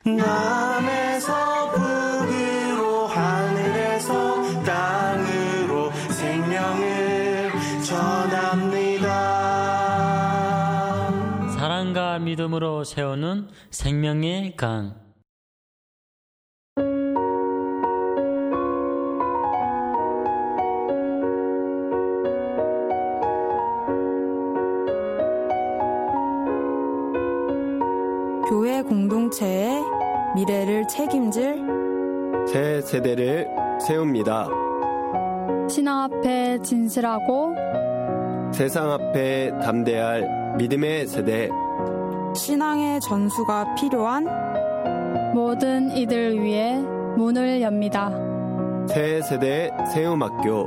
남에서 북으로 하늘에서 땅으로 생명을 전합니다. 사랑과 믿음으로 세우는 생명의 강. 교회 공동체의 미래를 책임질 새 세대를 세웁니다. 신앙 앞에 진실하고 세상 앞에 담대할 믿음의 세대. 신앙의 전수가 필요한 모든 이들 위해 문을 엽니다. 새 세대 세움학교.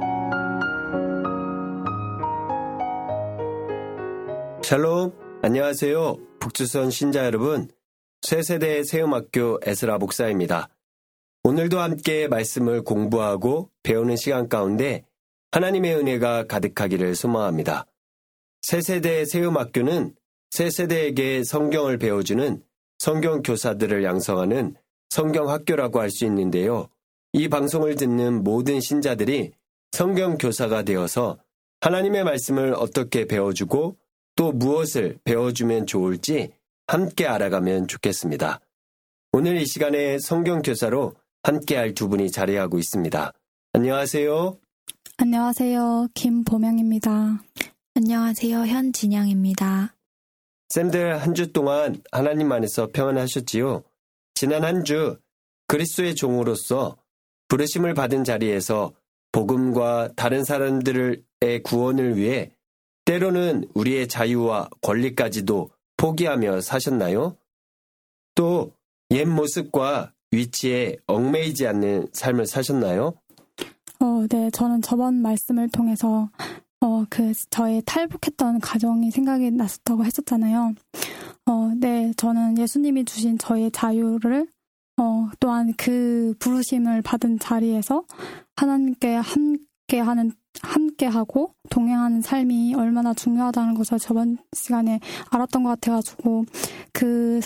샬롬, 안녕하세요. 북주선 신자 여러분, 새 세대 세움학교 에스라 목사입니다. 오늘도 함께 말씀을 공부하고 배우는 시간 가운데 하나님의 은혜가 가득하기를 소망합니다. 새세대 세움학교는 새세대에게 성경을 배워주는 성경 교사들을 양성하는 성경학교라고 할 수 있는데요. 이 방송을 듣는 모든 신자들이 성경 교사가 되어서 하나님의 말씀을 어떻게 배워주고 또 무엇을 배워주면 좋을지 함께 알아가면 좋겠습니다. 오늘 이 시간에 성경 교사로 함께할 두 분이 자리하고 있습니다. 안녕하세요. 안녕하세요. 김보명입니다. 안녕하세요. 현진영입니다. 쌤들 한 주 동안 하나님 안에서 평안하셨지요? 지난 한 주 그리스도의 종으로서 부르심을 받은 자리에서 복음과 다른 사람들의 구원을 위해 때로는 우리의 자유와 권리까지도 포기하며 사셨나요? 또 옛 모습과 위치에 얽매이지 않는 삶을 사셨나요? 네, 저는 저번 말씀을 통해서 저의 탈북했던 가정이 생각이 났었다고 했었잖아요. 네, 저는 예수님이 주신 저의 자유를 또한 그 부르심을 받은 자리에서 하나님께 함께하고 동행하는 삶이 얼마나 중요하다는 것을 저번 시간에 알았던 것 같아가지고 그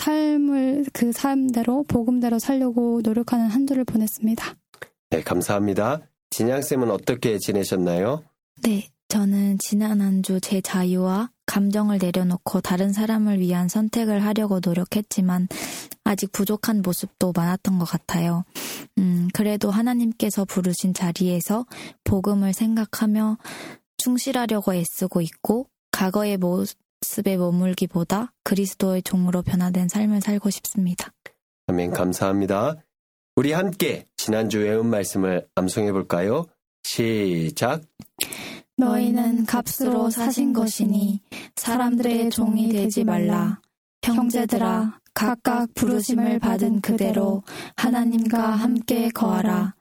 삶대로 복음대로 살려고 노력하는 한 주를 보냈습니다. 네, 감사합니다. 진양쌤은 어떻게 지내셨나요? 네, 저는 지난 한 주 제 자유와 감정을 내려놓고 다른 사람을 위한 선택을 하려고 노력했지만 아직 부족한 모습도 많았던 것 같아요. 그래도 하나님께서 부르신 자리에서 복음을 생각하며 충실하려고 애쓰고 있고 과거의 모습에 머물기보다 그리스도의 종으로 변화된 삶을 살고 싶습니다. 아멘, 감사합니다. 우리 함께 지난주 외운 말씀을 암송해 볼까요? 시작! 너희는 값으로 사신 것이니 사람들의 종이 되지 말라. 형제들아, 각각 부르심을 받은 그대로 하나님과 함께 거하라.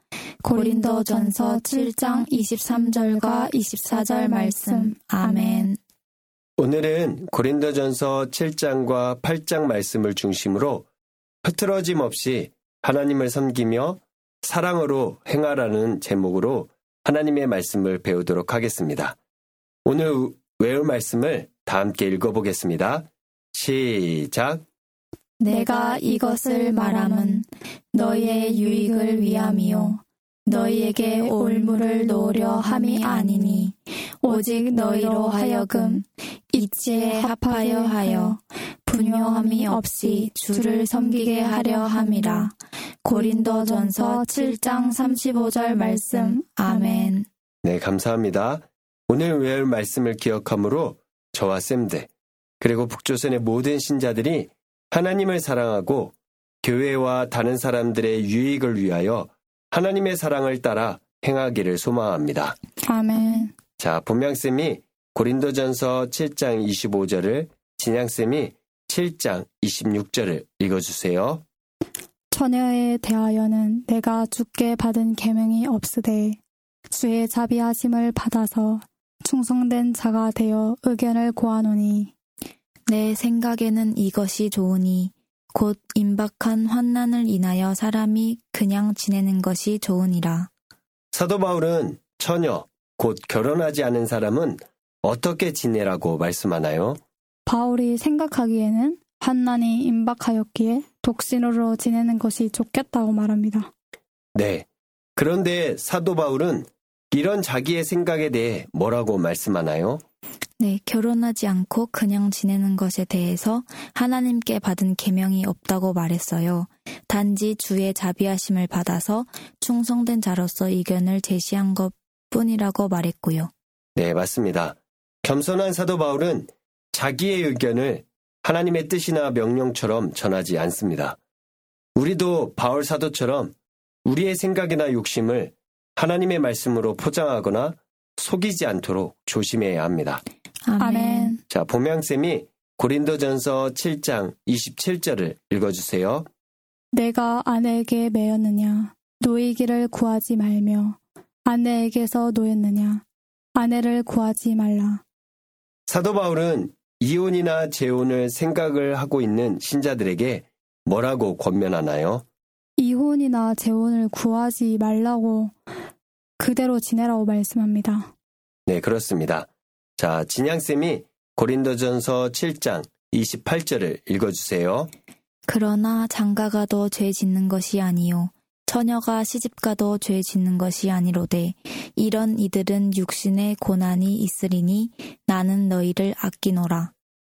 고린도전서 7장 23절과 24절 말씀. 아멘. 오늘은 고린도전서 7장과 8장 말씀을 중심으로 흐트러짐 없이 하나님을 섬기며 사랑으로 행하라는 제목으로 하나님의 말씀을 배우도록 하겠습니다. 오늘 외울 말씀을 다 함께 읽어보겠습니다. 시작! 내가 이것을 말함은 너희의 유익을 위함이요 너희에게 올무를 놓으려 함이 아니니 오직 너희로 하여금 이치에 합하여 하여 분요함이 없이 주를 섬기게 하려 함이라. 고린도전서 7장 35절 말씀. 아멘. 네, 감사합니다. 오늘 외울 말씀을 기억함으로 저와 쌤들 그리고 북조선의 모든 신자들이 하나님을 사랑하고 교회와 다른 사람들의 유익을 위하여 하나님의 사랑을 따라 행하기를 소망합니다. 아멘. 자, 본명쌤이 고린도전서 7장 25절을, 진양쌤이 7장 26절을 읽어주세요. 처녀에 대하여는 내가 주께 받은 계명이 없으되 주의 자비하심을 받아서 충성된 자가 되어 의견을 고하노니 내 생각에는 이것이 좋으니 곧 임박한 환난을 인하여 사람이 그냥 지내는 것이 좋으니라. 사도 바울은 처녀, 곧 결혼하지 않은 사람은 어떻게 지내라고 말씀하나요? 바울이 생각하기에는 환난이 임박하였기에 독신으로 지내는 것이 좋겠다고 말합니다. 네. 그런데 사도 바울은 이런 자기의 생각에 대해 뭐라고 말씀하나요? 네, 결혼하지 않고 그냥 지내는 것에 대해서 하나님께 받은 계명이 없다고 말했어요. 단지 주의 자비하심을 받아서 충성된 자로서 의견을 제시한 것뿐이라고 말했고요. 네, 맞습니다. 겸손한 사도 바울은 자기의 의견을 하나님의 뜻이나 명령처럼 전하지 않습니다. 우리도 바울 사도처럼 우리의 생각이나 욕심을 하나님의 말씀으로 포장하거나 속이지 않도록 조심해야 합니다. 아멘. 자, 보명쌤이 고린도전서 7장 27절을 읽어주세요. 내가 아내에게 매였느냐? 노이기를 구하지 말며 아내에게서 노였느냐? 아내를 구하지 말라. 사도 바울은 이혼이나 재혼을 생각을 하고 있는 신자들에게 뭐라고 권면하나요? 이혼이나 재혼을 구하지 말라고 그대로 지내라고 말씀합니다. 네, 그렇습니다. 자, 진양쌤이 고린도전서 7장 28절을 읽어주세요. 그러나 장가가도 죄 짓는 것이 아니요 처녀가 시집가도 죄 짓는 것이 아니로되 이런 이들은 육신의 고난이 있으리니 나는 너희를 아끼노라.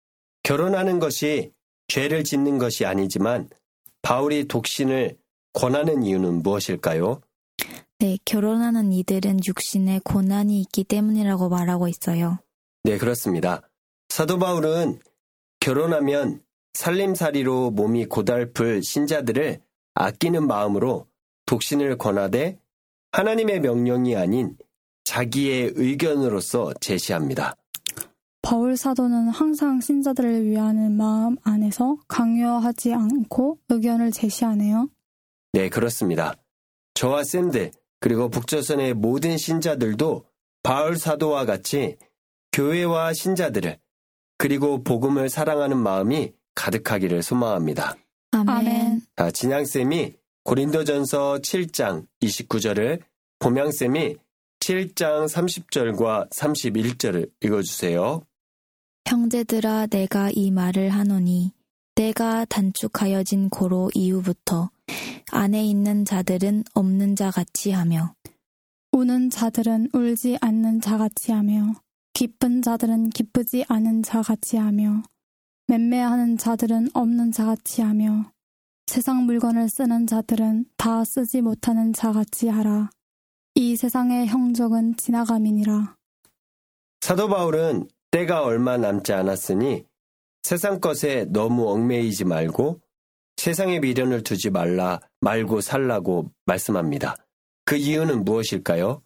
결혼하는 것이 죄를 짓는 것이 아니지만 바울이 독신을 권하는 이유는 무엇일까요? 네, 결혼하는 이들은 육신에 고난이 있기 때문이라고 말하고 있어요. 네, 그렇습니다. 사도 바울은 결혼하면 살림살이로 몸이 고달플 신자들을 아끼는 마음으로 독신을 권하되 하나님의 명령이 아닌 자기의 의견으로서 제시합니다. 바울 사도는 항상 신자들을 위하는 마음 안에서 강요하지 않고 의견을 제시하네요. 네, 그렇습니다. 저와 쌤들 그리고 북조선의 모든 신자들도 바울 사도와 같이 교회와 신자들을 그리고 복음을 사랑하는 마음이 가득하기를 소망합니다. 아멘. 자, 진양쌤이 고린도전서 7장 29절을, 보명쌤이 7장 30절과 31절을 읽어주세요. 형제들아 내가 이 말을 하노니 때가 단축하여진 고로 이후부터 안에 있는 자들은 없는 자 같이 하며 우는 자들은 울지 않는 자 같이 하며 기쁜 자들은 기쁘지 않은 자 같이 하며 맴매하는 자들은 없는 자 같이 하며 세상 물건을 쓰는 자들은 다 쓰지 못하는 자 같이 하라. 이 세상의 형적은 지나감이니라. 사도 바울은 때가 얼마 남지 않았으니 세상 것에 너무 얽매이지 말고 세상에 미련을 두지 말고 살라고 말씀합니다. 그 이유는 무엇일까요?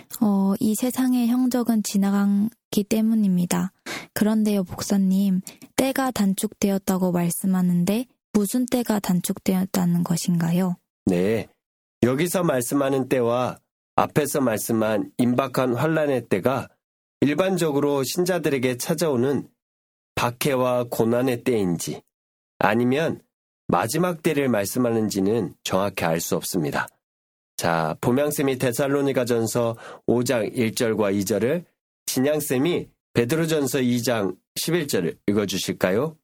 이 세상의 형적은 지나가기 때문입니다. 그런데요, 목사님, 때가 단축되었다고 말씀하는데 무슨 때가 단축되었다는 것인가요? 네, 여기서 말씀하는 때와 앞에서 말씀한 임박한 환란의 때가 일반적으로 신자들에게 찾아오는 박해와 고난의 때인지 아니면 마지막 때를 말씀하는지는 정확히 알 수 없습니다. 자, 보명쌤이 데살로니가전서 5장 1절과 2절을, 진양쌤이 베드로전서 2장 11절을 읽어주실까요?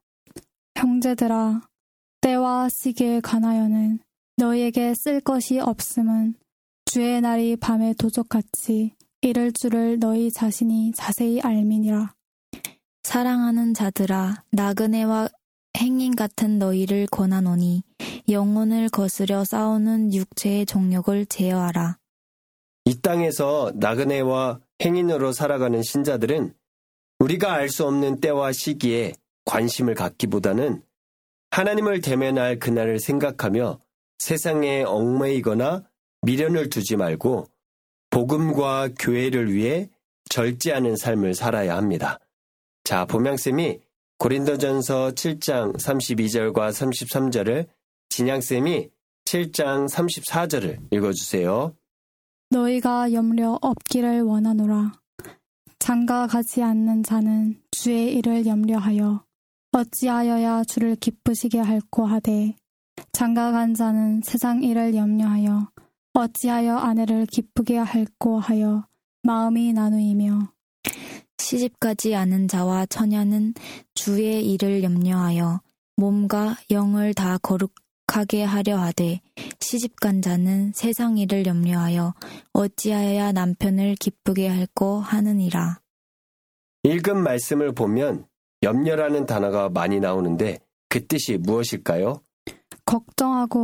형제들아, 때와 시기에 관하여는 너희에게 쓸 것이 없음은 주의 날이 밤에 도적같이 이를 줄을 너희 자신이 자세히 알미니라. 사랑하는 자들아, 나그네와 행인 같은 너희를 권하노니 영혼을 거스려 싸우는 육체의 정욕을 제어하라. 이 땅에서 나그네와 행인으로 살아가는 신자들은 우리가 알 수 없는 때와 시기에 관심을 갖기보다는 하나님을 대면할 그날을 생각하며 세상에 얽매이거나 미련을 두지 말고 복음과 교회를 위해 절제하는 삶을 살아야 합니다. 자, 보명쌤이 고린도전서 7장 32절과 33절을, 진양쌤이 7장 34절을 읽어주세요. 너희가 염려 없기를 원하노라. 장가 가지 않는 자는 주의 일을 염려하여 어찌하여야 주를 기쁘시게 할꼬 하되 장가 간 자는 세상 일을 염려하여 어찌하여 아내를 기쁘게 할꼬 하여 마음이 나누이며 시집가지 않은 자와 처녀는 주의 일을 염려하여 몸과 영을 다 거룩하게 하려 하되 시집간 자는 세상 일을 염려하여 어찌하여야 남편을 기쁘게 할꼬 하느니라. 읽은 말씀을 보면 염려라는 단어가 많이 나오는데 그 뜻이 무엇일까요? 걱정하고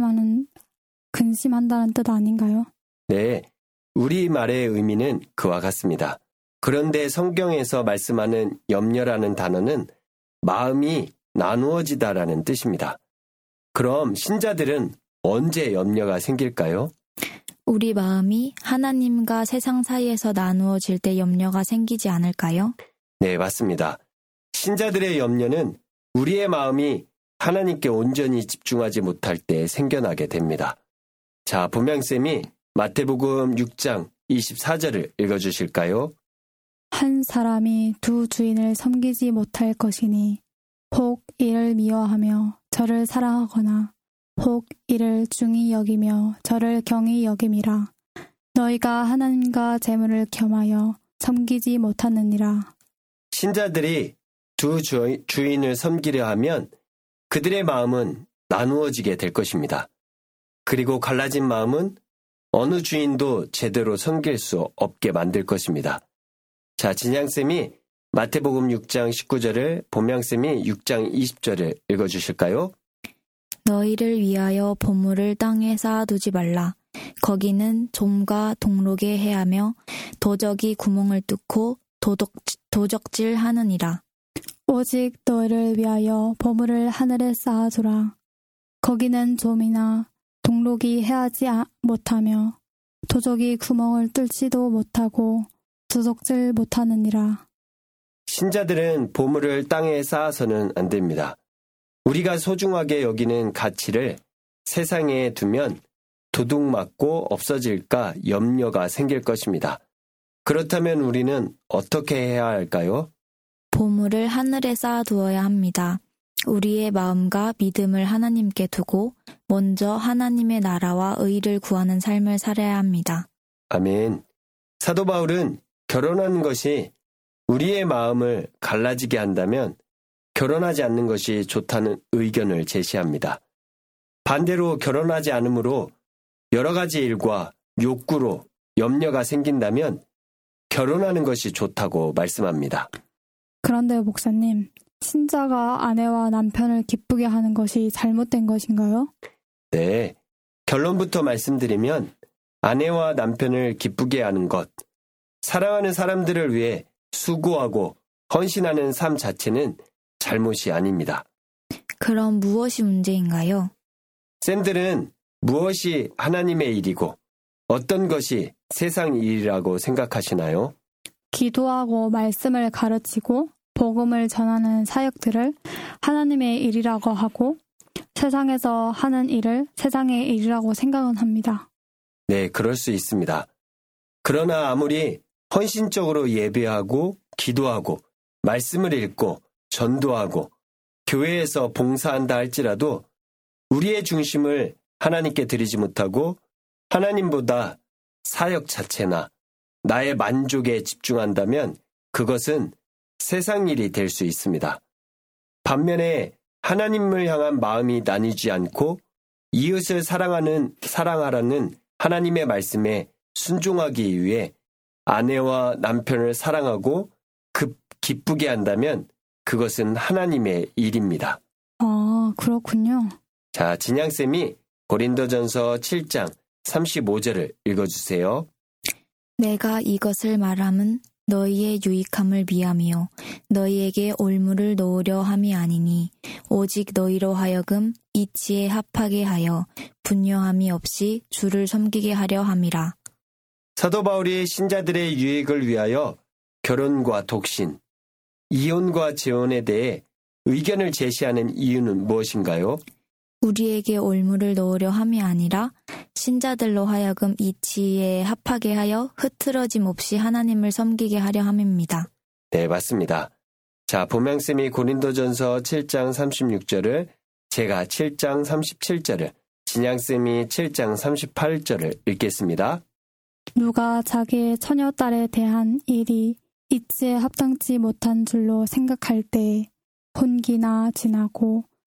근심한다는 뜻 아닌가요? 네, 우리말의 의미는 그와 같습니다. 그런데 성경에서 말씀하는 염려라는 단어는 마음이 나누어지다라는 뜻입니다. 그럼 신자들은 언제 염려가 생길까요? 우리 마음이 하나님과 세상 사이에서 나누어질 때 염려가 생기지 않을까요? 네, 맞습니다. 신자들의 염려는 우리의 마음이 하나님께 온전히 집중하지 못할 때 생겨나게 됩니다. 자, 본명쌤이 마태복음 6장 24절을 읽어주실까요? 한 사람이 두 주인을 섬기지 못할 것이니 혹 이를 미워하며 저를 사랑하거나 혹 이를 중히 여기며 저를 경히 여김이라. 너희가 하나님과 재물을 겸하여 섬기지 못하느니라. 신자들이 두 주인을 섬기려 하면 그들의 마음은 나누어지게 될 것입니다. 그리고 갈라진 마음은 어느 주인도 제대로 섬길 수 없게 만들 것입니다. 자, 진양쌤이 마태복음 6장 19절을, 본명쌤이 6장 20절을 읽어주실까요? 너희를 위하여 보물을 땅에 쌓아두지 말라. 거기는 좀과 동록에 해하며 도적이 구멍을 뚫고 도적질 하느니라. 오직 너희를 위하여 보물을 하늘에 쌓아두라. 거기는 좀이나 동록이 해하지 못하며 도적이 구멍을 뚫지도 못하고 도적질 못하느니라. 신자들은 보물을 땅에 쌓아서는 안 됩니다. 우리가 소중하게 여기는 가치를 세상에 두면 도둑맞고 없어질까 염려가 생길 것입니다. 그렇다면 우리는 어떻게 해야 할까요? 보물을 하늘에 쌓아두어야 합니다. 우리의 마음과 믿음을 하나님께 두고 먼저 하나님의 나라와 의를 구하는 삶을 살아야 합니다. 아멘. 사도 바울은 결혼하는 것이 우리의 마음을 갈라지게 한다면 결혼하지 않는 것이 좋다는 의견을 제시합니다. 반대로 결혼하지 않으므로 여러 가지 일과 욕구로 염려가 생긴다면 결혼하는 것이 좋다고 말씀합니다. 그런데 목사님, 신자가 아내와 남편을 기쁘게 하는 것이 잘못된 것인가요? 네, 결론부터 말씀드리면 아내와 남편을 기쁘게 하는 것, 사랑하는 사람들을 위해 수고하고 헌신하는 삶 자체는 잘못이 아닙니다. 그럼 무엇이 문제인가요? 쌤들은 무엇이 하나님의 일이고 어떤 것이 세상 일이라고 생각하시나요? 기도하고 말씀을 가르치고 복음을 전하는 사역들을 하나님의 일이라고 하고 세상에서 하는 일을 세상의 일이라고 생각은 합니다. 네, 그럴 수 있습니다. 그러나 아무리 헌신적으로 예배하고 기도하고 말씀을 읽고 전도하고 교회에서 봉사한다 할지라도 우리의 중심을 하나님께 드리지 못하고 하나님보다 사역 자체나 나의 만족에 집중한다면 그것은 세상 일이 될 수 있습니다. 반면에 하나님을 향한 마음이 나뉘지 않고 이웃을 사랑하라는 하나님의 말씀에 순종하기 위해 아내와 남편을 사랑하고 기쁘게 한다면 그것은 하나님의 일입니다. 아, 그렇군요. 자, 진양쌤이 고린도전서 7장 35절을 읽어주세요. 내가 이것을 말함은 너희의 유익함을 위함이요 너희에게 올무를 놓으려 함이 아니니 오직 너희로 하여금 이치에 합하게 하여 분녀함이 없이 주를 섬기게 하려 함이라. 사도 바울이 신자들의 유익을 위하여 결혼과 독신, 이혼과 재혼에 대해 의견을 제시하는 이유는 무엇인가요? 우리에게 올무를 놓으려 함이 아니라 신자들로 하여금 이치에 합하게 하여 흐트러짐 없이 하나님을 섬기게 하려 함입니다. 네, 맞습니다. 자, 보명쌤이 고린도전서 7장 36절을, 제가 7장 37절을, 진양쌤이 7장 38절을 읽겠습니다. 누가 자기의 처녀딸에 대한 일이 이치에 합당치 못한 줄로 생각할 때 혼기나 지나고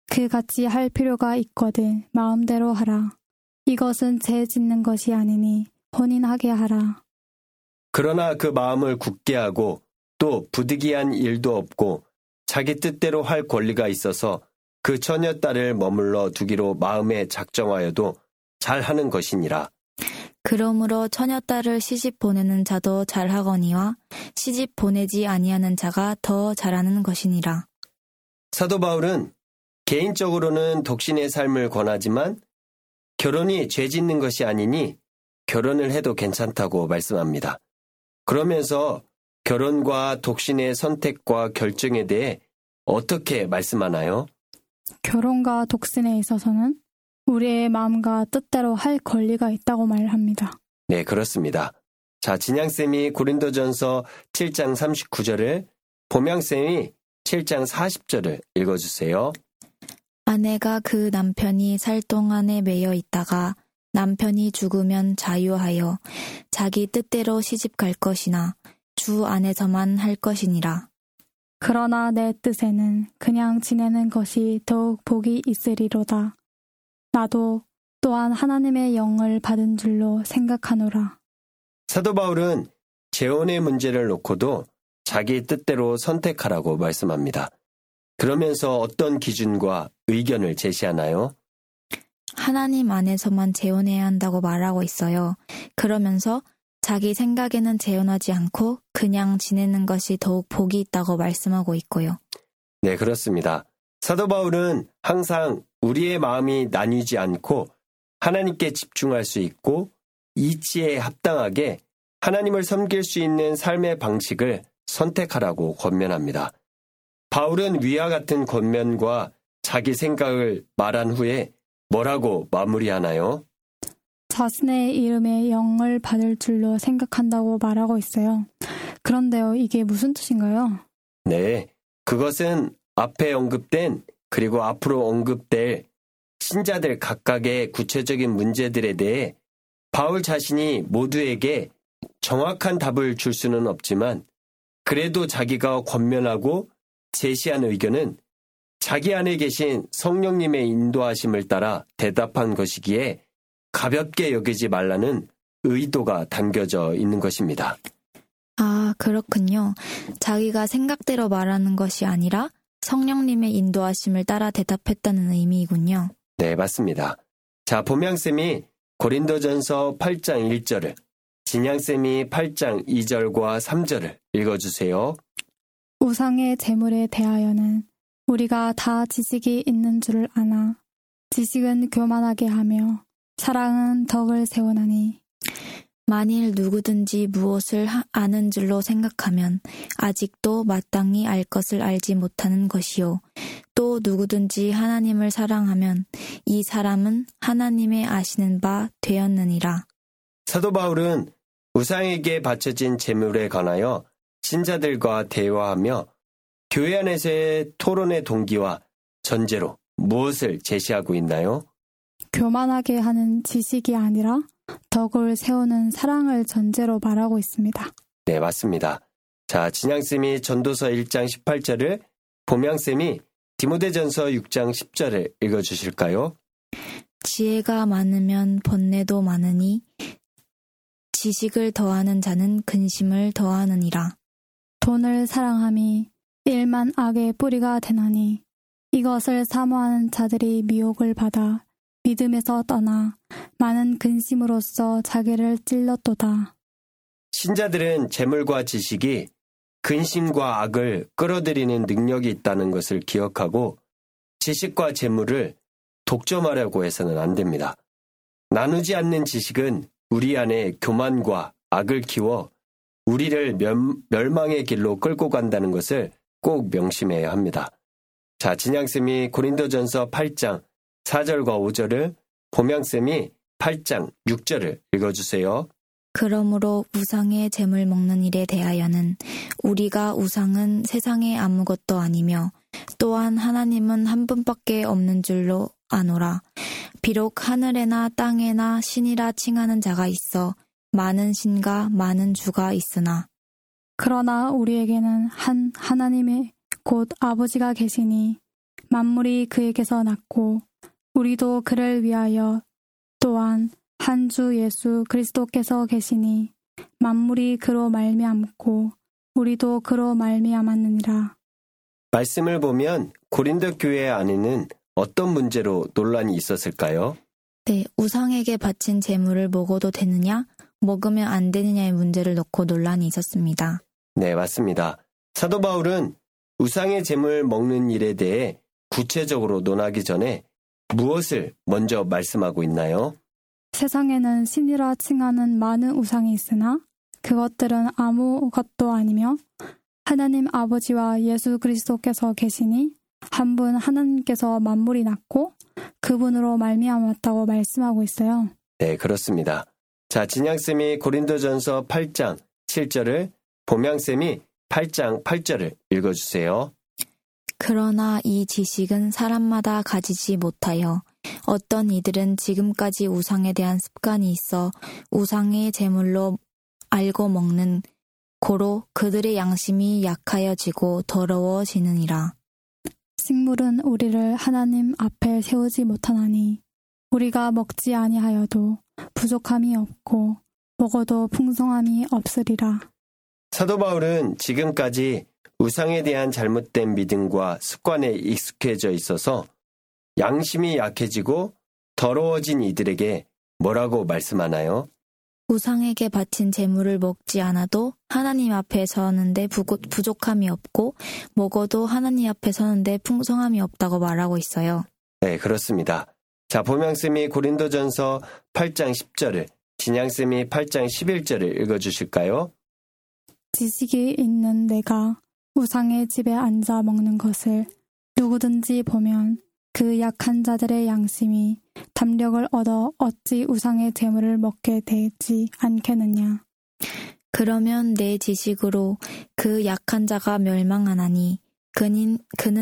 그같이 할 필요가 있거든 마음대로 하라. 이것은 죄 짓는 것이 아니니 혼인하게 하라. 그러나 그 마음을 굳게 하고 또 부득이한 일도 없고 자기 뜻대로 할 권리가 있어서 그 처녀딸을 머물러 두기로 마음에 작정하여도 잘하는 것이니라. 그러므로 처녀딸을 시집 보내는 자도 잘하거니와 시집 보내지 아니하는 자가 더 잘하는 것이니라. 사도 바울은 개인적으로는 독신의 삶을 권하지만 결혼이 죄 짓는 것이 아니니 결혼을 해도 괜찮다고 말씀합니다. 그러면서 결혼과 독신의 선택과 결정에 대해 어떻게 말씀하나요? 결혼과 독신에 있어서는 우리의 마음과 뜻대로 할 권리가 있다고 말합니다. 네, 그렇습니다. 자, 진양쌤이 고린도전서 7장 39절을, 봄양쌤이 7장 40절을 읽어주세요. 아내가 그 남편이 살 동안에 매여 있다가 남편이 죽으면 자유하여 자기 뜻대로 시집 갈 것이나 주 안에서만 할 것이니라. 그러나 내 뜻에는 그냥 지내는 것이 더욱 복이 있으리로다. 나도 또한 하나님의 영을 받은 줄로 생각하노라. 사도 바울은 재혼의 문제를 놓고도 자기 뜻대로 선택하라고 말씀합니다. 그러면서 어떤 기준과 의견을 제시하나요? 하나님 안에서만 재혼해야 한다고 말하고 있어요. 그러면서 자기 생각에는 재혼하지 않고 그냥 지내는 것이 더욱 복이 있다고 말씀하고 있고요. 네, 그렇습니다. 사도 바울은 항상 우리의 마음이 나뉘지 않고 하나님께 집중할 수 있고 이치에 합당하게 하나님을 섬길 수 있는 삶의 방식을 선택하라고 권면합니다. 바울은 위와 같은 권면과 자기 생각을 말한 후에 뭐라고 마무리하나요? 자신의 이름에 영을 받을 줄로 생각한다고 말하고 있어요. 그런데요, 이게 무슨 뜻인가요? 네, 그것은 앞에 언급된 그리고 앞으로 언급될 신자들 각각의 구체적인 문제들에 대해 바울 자신이 모두에게 정확한 답을 줄 수는 없지만 그래도 자기가 권면하고 제시한 의견은 자기 안에 계신 성령님의 인도하심을 따라 대답한 것이기에 가볍게 여기지 말라는 의도가 담겨져 있는 것입니다. 아, 그렇군요. 자기가 생각대로 말하는 것이 아니라 성령님의 인도하심을 따라 대답했다는 의미이군요. 네, 맞습니다. 자, 봄양쌤이 고린도전서 8장 1절을, 진양쌤이 8장 2절과 3절을 읽어주세요. 우상의 재물에 대하여는 우리가 다 지식이 있는 줄을 아나 지식은 교만하게 하며 사랑은 덕을 세우나니 만일 누구든지 무엇을 아는 줄로 생각하면 아직도 마땅히 알 것을 알지 못하는 것이요. 또 누구든지 하나님을 사랑하면 이 사람은 하나님의 아시는 바 되었느니라. 사도 바울은 우상에게 바쳐진 재물에 관하여 신자들과 대화하며 교회 안에서의 토론의 동기와 전제로 무엇을 제시하고 있나요? 교만하게 하는 지식이 아니라 덕을 세우는 사랑을 전제로 말하고 있습니다. 네, 맞습니다. 자, 진양쌤이 전도서 1장 18절을, 봄양쌤이 디모데전서 6장 10절을 읽어주실까요? 지혜가 많으면 번뇌도 많으니 지식을 더하는 자는 근심을 더하느니라. 돈을 사랑함이 일만 악의 뿌리가 되나니 이것을 사모하는 자들이 미혹을 받아 믿음에서 떠나 많은 근심으로써 자기를 찔렀도다. 신자들은 재물과 지식이 근심과 악을 끌어들이는 능력이 있다는 것을 기억하고 지식과 재물을 독점하려고 해서는 안 됩니다. 나누지 않는 지식은 우리 안에 교만과 악을 키워 우리를 멸망의 길로 끌고 간다는 것을 꼭 명심해야 합니다. 자, 진양쌤이 고린도전서 8장 4절과 5절을, 봄양쌤이 8장 6절을 읽어주세요. 그러므로 우상의 재물 먹는 일에 대하여는 우리가 우상은 세상에 아무것도 아니며 또한 하나님은 한 분밖에 없는 줄로 아노라. 비록 하늘에나 땅에나 신이라 칭하는 자가 있어 많은 신과 많은 주가 있으나 그러나 우리에게는 한 하나님의 곧 아버지가 계시니 만물이 그에게서 났고 우리도 그를 위하여 또한 한 주 예수 그리스도께서 계시니 만물이 그로 말미암고 우리도 그로 말미암았느니라. 말씀을 보면 고린도 교회 안에는 어떤 문제로 논란이 있었을까요? 네, 우상에게 바친 제물을 먹어도 되느냐, 먹으면 안 되느냐의 문제를 놓고 논란이 있었습니다. 네, 맞습니다. 사도 바울은 우상의 제물 먹는 일에 대해 구체적으로 논하기 전에 무엇을 먼저 말씀하고 있나요? 세상에는 신이라 칭하는 많은 우상이 있으나 그것들은 아무것도 아니며 하나님 아버지와 예수 그리스도께서 계시니 한 분 하나님께서 만물이 났고 그분으로 말미암았다고 말씀하고 있어요. 네, 그렇습니다. 자, 진양쌤이 고린도전서 8장 7절을, 봄양쌤이 8장 8절을 읽어주세요. 그러나 이 지식은 사람마다 가지지 못하여 어떤 이들은 지금까지 우상에 대한 습관이 있어 우상의 제물로 알고 먹는 고로 그들의 양심이 약하여지고 더러워지느니라. 식물은 우리를 하나님 앞에 세우지 못하나니 우리가 먹지 아니하여도 부족함이 없고 먹어도 풍성함이 없으리라. 사도 바울은 지금까지 우상에 대한 잘못된 믿음과 습관에 익숙해져 있어서 양심이 약해지고 더러워진 이들에게 뭐라고 말씀하나요? 우상에게 바친 제물을 먹지 않아도 하나님 앞에 서는데 부족함이 없고 먹어도 하나님 앞에 서는데 풍성함이 없다고 말하고 있어요. 네, 그렇습니다. 자, 봄양쌤이 고린도전서 8장 10절을, 진양쌤이 8장 11절을 읽어주실까요? 지식이 있는 내가 우상의 집에 앉아 먹는 것을 누구든지 보면 그 약한 자들의 양심이 담력을 얻어 어찌 우상의 제물을 먹게 되지 않겠느냐. 그러면 내 지식으로 그 약한 자가 멸망하나니 그는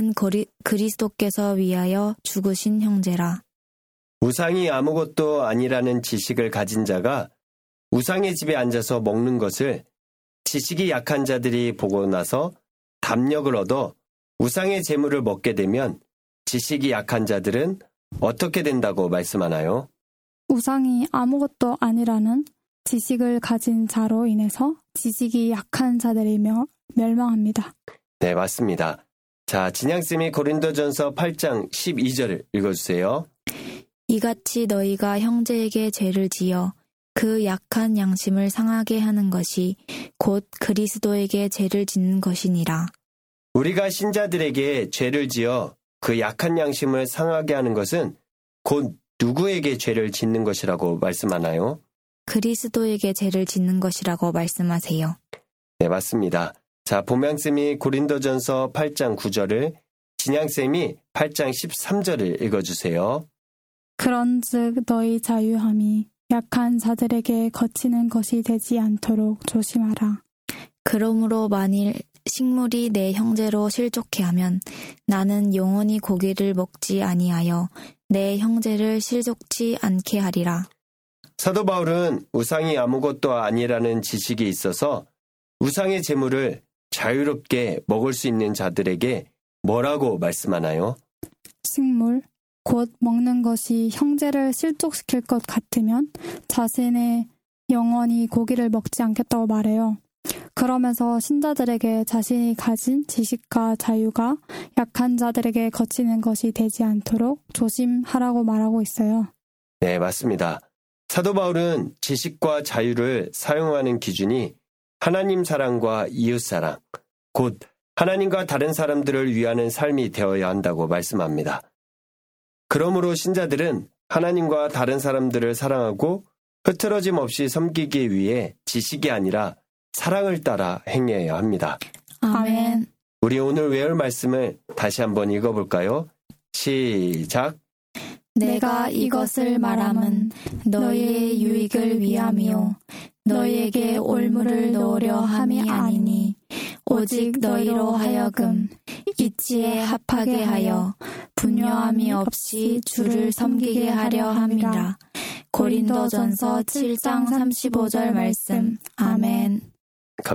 그리스도께서 위하여 죽으신 형제라. 우상이 아무것도 아니라는 지식을 가진 자가 우상의 집에 앉아서 먹는 것을 지식이 약한 자들이 보고 나서 담력을 얻어 우상의 제물을 먹게 되면 지식이 약한 자들은 어떻게 된다고 말씀하나요? 우상이 아무것도 아니라는 지식을 가진 자로 인해서 지식이 약한 자들이 멸망합니다. 네, 맞습니다. 자, 진양쌤이 고린도전서 8장 12절을 읽어주세요. 이같이 너희가 형제에게 죄를 지어 그 약한 양심을 상하게 하는 것이 곧 그리스도에게 죄를 짓는 것이니라. 우리가 신자들에게 죄를 지어 그 약한 양심을 상하게 하는 것은 곧 누구에게 죄를 짓는 것이라고 말씀하나요? 그리스도에게 죄를 짓는 것이라고 말씀하세요. 네, 맞습니다. 자, 봄양쌤이 고린도전서 8장 9절을, 진양쌤이 8장 13절을 읽어주세요. 그런즉 너희 자유함이 약한 자들에게 거치는 것이 되지 않도록 조심하라. 그러므로 만일 식물이 내 형제로 실족해 하면 나는 영원히 고기를 먹지 아니하여 내 형제를 실족치 않게 하리라. 사도 바울은 우상이 아무것도 아니라는 지식이 있어서 우상의 제물을 자유롭게 먹을 수 있는 자들에게 뭐라고 말씀하나요? 식물, 곧 먹는 것이 형제를 실족시킬 것 같으면 자신의 영원히 고기를 먹지 않겠다고 말해요. 그러면서 신자들에게 자신이 가진 지식과 자유가 약한 자들에게 거치는 것이 되지 않도록 조심하라고 말하고 있어요. 네, 맞습니다. 사도 바울은 지식과 자유를 사용하는 기준이 하나님 사랑과 이웃 사랑, 곧 하나님과 다른 사람들을 위하는 삶이 되어야 한다고 말씀합니다. 그러므로 신자들은 하나님과 다른 사람들을 사랑하고 흐트러짐 없이 섬기기 위해 지식이 아니라 사랑을 따라 행해야 합니다. 아멘. 우리 오늘 외울 말씀을 다시 한번 읽어볼까요? 시작! 내가 이것을 말함은 너희의 유익을 위함이요 너희에게 올무를 넣으려 함이 아니니 오직 너희로 하여금 이치에 합하게 하여 분요함이 없이 주를 섬기게 하려 함이라. 고린도전서 7장 35절 말씀. 아멘.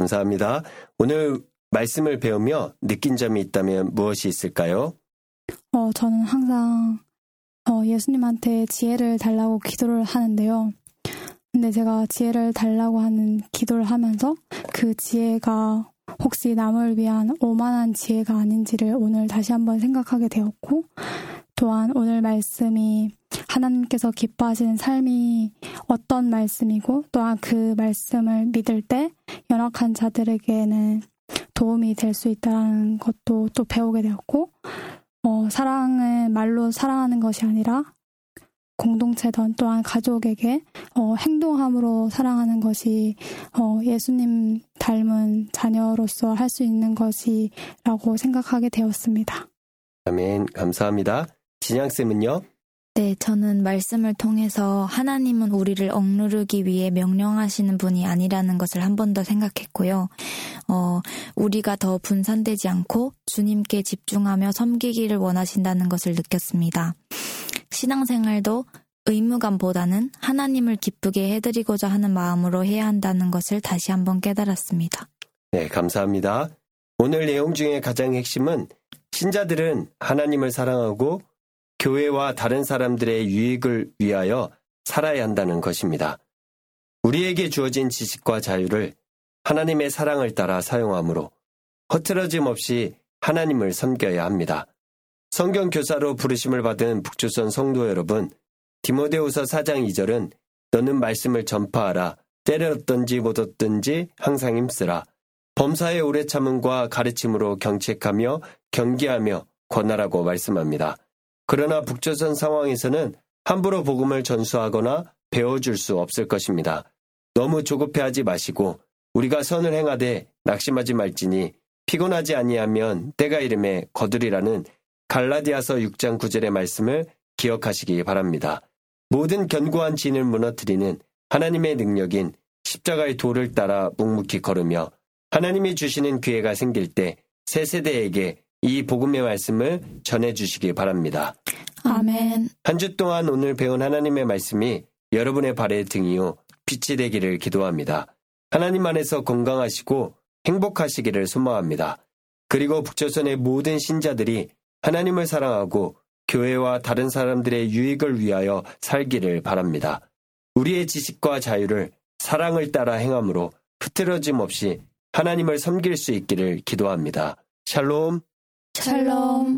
감사합니다. 오늘 말씀을 배우며 느낀 점이 있다면 무엇이 있을까요? 저는 항상 예수님한테 지혜를 달라고 기도를 하는데요. 근데 제가 지혜를 달라고 하는 기도를 하면서 그 지혜가 혹시 남을 위한 오만한 지혜가 아닌지를 오늘 다시 한번 생각하게 되었고, 또한 오늘 말씀이 하나님께서 기뻐하시는 삶이 어떤 말씀이고, 또한 그 말씀을 믿을 때 연약한 자들에게는 도움이 될 수 있다는 것도 또 배우게 되었고, 사랑은 말로 사랑하는 것이 아니라 공동체든 또한 가족에게 행동함으로 사랑하는 것이 예수님 닮은 자녀로서 할 수 있는 것이라고 생각하게 되었습니다. 아멘. 감사합니다. 진양쌤은요? 네, 저는 말씀을 통해서 하나님은 우리를 억누르기 위해 명령하시는 분이 아니라는 것을 한 번 더 생각했고요. 우리가 더 분산되지 않고 주님께 집중하며 섬기기를 원하신다는 것을 느꼈습니다. 신앙생활도 의무감보다는 하나님을 기쁘게 해드리고자 하는 마음으로 해야 한다는 것을 다시 한번 깨달았습니다. 네, 감사합니다. 오늘 내용 중에 가장 핵심은 신자들은 하나님을 사랑하고 교회와 다른 사람들의 유익을 위하여 살아야 한다는 것입니다. 우리에게 주어진 지식과 자유를 하나님의 사랑을 따라 사용하므로 허틀어짐 없이 하나님을 섬겨야 합니다. 성경 교사로 부르심을 받은 북조선 성도 여러분, 디모데후서 4장 2절은 너는 말씀을 전파하라. 때렸든지 못 얻든지 항상 힘쓰라. 범사의 오래 참음과 가르침으로 경책하며 경계하며 권하라고 말씀합니다. 그러나 북조선 상황에서는 함부로 복음을 전수하거나 배워줄 수 없을 것입니다. 너무 조급해하지 마시고 우리가 선을 행하되 낙심하지 말지니 피곤하지 아니하면 때가 이름에 거두리라는 갈라디아서 6장 9절의 말씀을 기억하시기 바랍니다. 모든 견고한 진을 무너뜨리는 하나님의 능력인 십자가의 도를 따라 묵묵히 걸으며 하나님이 주시는 기회가 생길 때 새 세대에게 이 복음의 말씀을 전해주시기 바랍니다. 아멘. 한 주 동안 오늘 배운 하나님의 말씀이 여러분의 발의 등이요 빛이 되기를 기도합니다. 하나님 안에서 건강하시고 행복하시기를 소망합니다. 그리고 북조선의 모든 신자들이 하나님을 사랑하고 교회와 다른 사람들의 유익을 위하여 살기를 바랍니다. 우리의 지식과 자유를 사랑을 따라 행함으로 흐트러짐 없이 하나님을 섬길 수 있기를 기도합니다. 샬롬. 샬롬.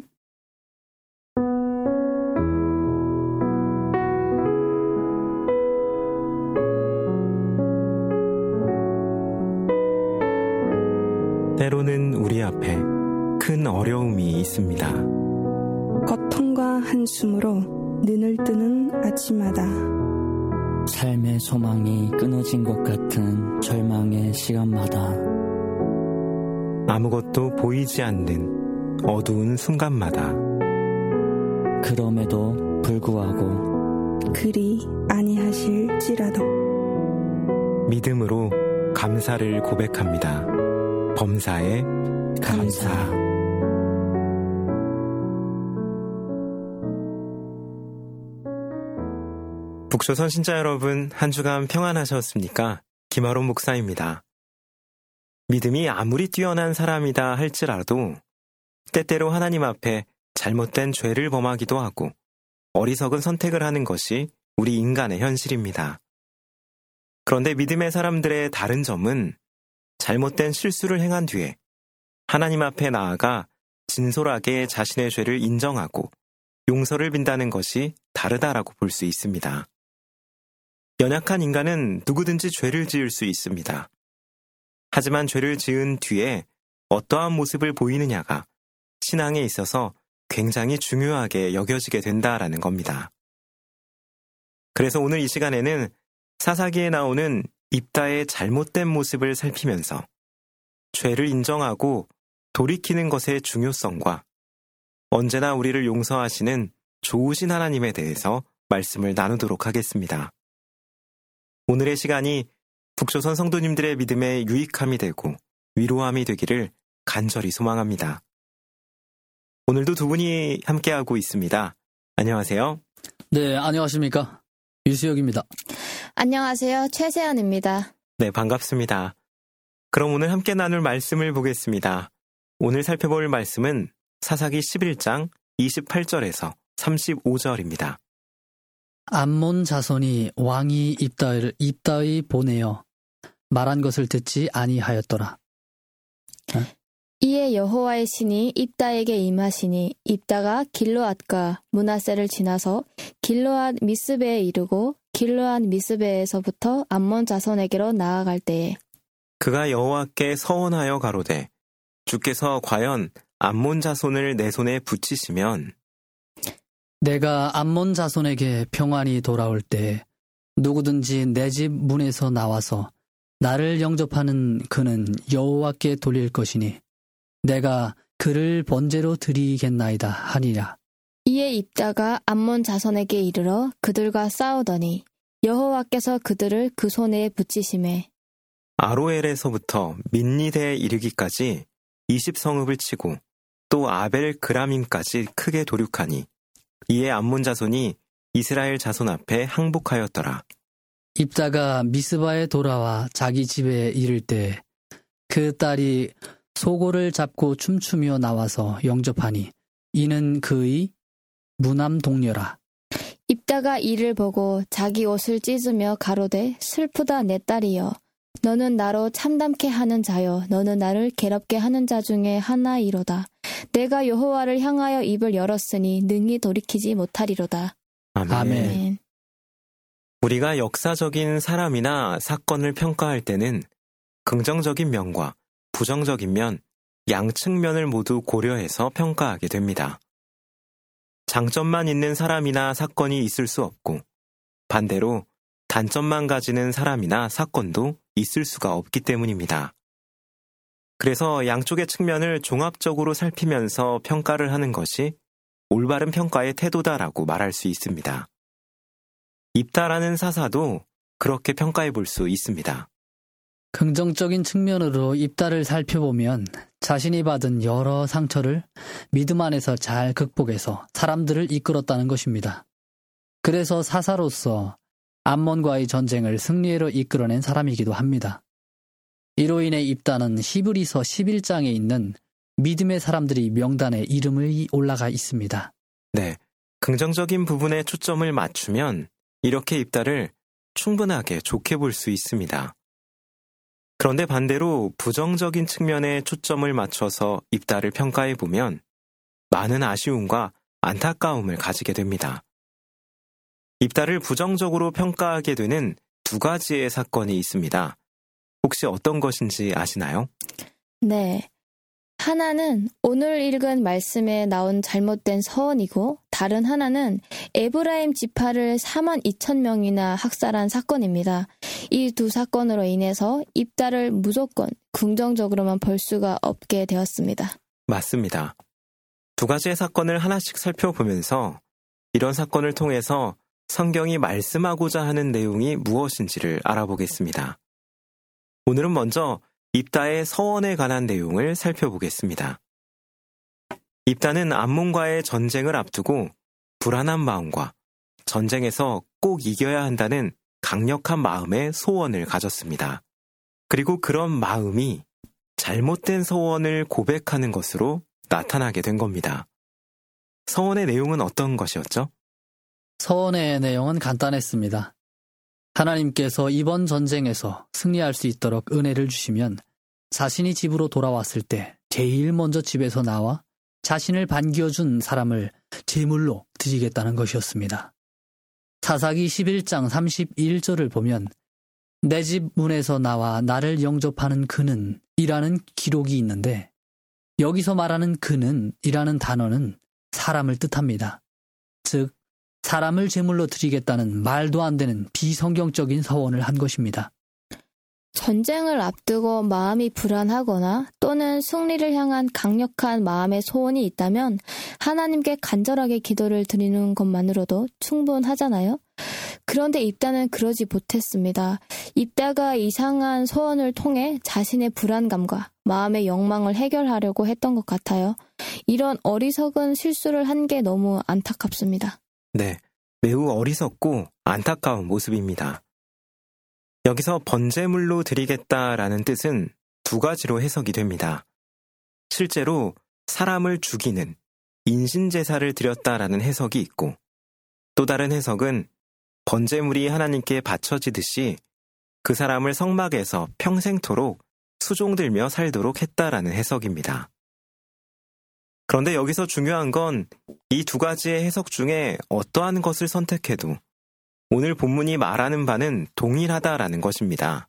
때로는 우리 앞에 큰 어려움이 있습니다. 고통과 한숨으로 눈을 뜨는 아침마다 삶의 소망이 끊어진 것 같은 절망의 시간마다 아무것도 보이지 않는 어두운 순간마다 그럼에도 불구하고 그리 아니하실지라도 믿음으로 감사를 고백합니다. 범사에 감사. 북조선 신자 여러분, 한 주간 평안하셨습니까? 김아론 목사입니다. 믿음이 아무리 뛰어난 사람이다 할지라도 때때로 하나님 앞에 잘못된 죄를 범하기도 하고 어리석은 선택을 하는 것이 우리 인간의 현실입니다. 그런데 믿음의 사람들의 다른 점은 잘못된 실수를 행한 뒤에 하나님 앞에 나아가 진솔하게 자신의 죄를 인정하고 용서를 빈다는 것이 다르다라고 볼 수 있습니다. 연약한 인간은 누구든지 죄를 지을 수 있습니다. 하지만 죄를 지은 뒤에 어떠한 모습을 보이느냐가 신앙에 있어서 굉장히 중요하게 여겨지게 된다라는 겁니다. 그래서 오늘 이 시간에는 사사기에 나오는 입다의 잘못된 모습을 살피면서 죄를 인정하고 돌이키는 것의 중요성과 언제나 우리를 용서하시는 좋으신 하나님에 대해서 말씀을 나누도록 하겠습니다. 오늘의 시간이 북조선 성도님들의 믿음에 유익함이 되고 위로함이 되기를 간절히 소망합니다. 오늘도 두 분이 함께하고 있습니다. 안녕하세요. 네, 안녕하십니까. 유수혁입니다. 안녕하세요. 최세연입니다. 네, 반갑습니다. 그럼 오늘 함께 나눌 말씀을 보겠습니다. 오늘 살펴볼 말씀은 사사기 11장 28절에서 35절입니다. 암몬 자손이 왕이 입다의 보내어 말한 것을 듣지 아니하였더라. 이에 여호와의 신이 입다에게 임하시니 입다가 길르앗과 므낫세를 지나서 길르앗 미스베에 이르고 길르앗 미스베에서부터 암몬 자손에게로 나아갈 때에 그가 여호와께 서원하여 가로되 주께서 과연 암몬 자손을 내 손에 붙이시면 내가 암몬 자손에게 평안이 돌아올 때 누구든지 내 집 문에서 나와서 나를 영접하는 그는 여호와께 돌릴 것이니 내가 그를 번제로 드리겠나이다 하니라. 이에 입다가 암몬 자손에게 이르러 그들과 싸우더니 여호와께서 그들을 그 손에 붙이시매 아로엘에서부터 민니데에 이르기까지 20성읍을 치고 또 아벨 그라밈까지 크게 도륙하니 이에 암몬 자손이 이스라엘 자손 앞에 항복하였더라. 입다가 미스바에 돌아와 자기 집에 이를 때 그 딸이 소고를 잡고 춤추며 나와서 영접하니 이는 그의 무남 동료라. 입다가 이를 보고 자기 옷을 찢으며 가로되 슬프다 내 딸이여 너는 나로 참담케 하는 자여 너는 나를 괴롭게 하는 자 중에 하나이로다. 내가 여호와를 향하여 입을 열었으니 능히 돌이키지 못하리로다. 아멘. 우리가 역사적인 사람이나 사건을 평가할 때는 긍정적인 면과 부정적인 면, 양측면을 모두 고려해서 평가하게 됩니다. 장점만 있는 사람이나 사건이 있을 수 없고 반대로 단점만 가지는 사람이나 사건도 있을 수가 없기 때문입니다. 그래서 양쪽의 측면을 종합적으로 살피면서 평가를 하는 것이 올바른 평가의 태도다라고 말할 수 있습니다. 입다라는 사사도 그렇게 평가해 볼 수 있습니다. 긍정적인 측면으로 입다를 살펴보면 자신이 받은 여러 상처를 믿음 안에서 잘 극복해서 사람들을 이끌었다는 것입니다. 그래서 사사로서 암몬과의 전쟁을 승리로 이끌어낸 사람이기도 합니다. 이로 인해 입다는 히브리서 11장에 있는 믿음의 사람들이 명단에 이름이 올라가 있습니다. 네, 긍정적인 부분에 초점을 맞추면 이렇게 입다를 충분하게 좋게 볼 수 있습니다. 그런데 반대로 부정적인 측면에 초점을 맞춰서 입다를 평가해보면 많은 아쉬움과 안타까움을 가지게 됩니다. 입다를 부정적으로 평가하게 되는 두 가지의 사건이 있습니다. 혹시 어떤 것인지 아시나요? 네. 하나는 오늘 읽은 말씀에 나온 잘못된 서원이고 다른 하나는 에브라임 지파를 42,000명이나 학살한 사건입니다. 이 두 사건으로 인해서 입다를 무조건 긍정적으로만 볼 수가 없게 되었습니다. 맞습니다. 두 가지의 사건을 하나씩 살펴보면서 이런 사건을 통해서 성경이 말씀하고자 하는 내용이 무엇인지를 알아보겠습니다. 오늘은 먼저 입다의 서원에 관한 내용을 살펴보겠습니다. 입다는 암몬과의 전쟁을 앞두고 불안한 마음과 전쟁에서 꼭 이겨야 한다는 강력한 마음의 소원을 가졌습니다. 그리고 그런 마음이 잘못된 서원을 고백하는 것으로 나타나게 된 겁니다. 서원의 내용은 어떤 것이었죠? 서원의 내용은 간단했습니다. 하나님께서 이번 전쟁에서 승리할 수 있도록 은혜를 주시면 자신이 집으로 돌아왔을 때 제일 먼저 집에서 나와 자신을 반겨준 사람을 제물로 드리겠다는 것이었습니다. 사사기 11장 31절을 보면 내 집 문에서 나와 나를 영접하는 그는 이라는 기록이 있는데 여기서 말하는 그는 이라는 단어는 사람을 뜻합니다. 즉 사람을 제물로 드리겠다는 말도 안 되는 비성경적인 서원을 한 것입니다. 전쟁을 앞두고 마음이 불안하거나 또는 승리를 향한 강력한 마음의 소원이 있다면 하나님께 간절하게 기도를 드리는 것만으로도 충분하잖아요. 그런데 입다는 그러지 못했습니다. 입다가 이상한 소원을 통해 자신의 불안감과 마음의 욕망을 해결하려고 했던 것 같아요. 이런 어리석은 실수를 한 게 너무 안타깝습니다. 네, 매우 어리석고 안타까운 모습입니다. 여기서 번제물로 드리겠다라는 뜻은 두 가지로 해석이 됩니다. 실제로 사람을 죽이는 인신제사를 드렸다라는 해석이 있고, 또 다른 해석은 번제물이 하나님께 바쳐지듯이 그 사람을 성막에서 평생토록 수종들며 살도록 했다라는 해석입니다. 그런데 여기서 중요한 건 이 두 가지의 해석 중에 어떠한 것을 선택해도 오늘 본문이 말하는 바는 동일하다라는 것입니다.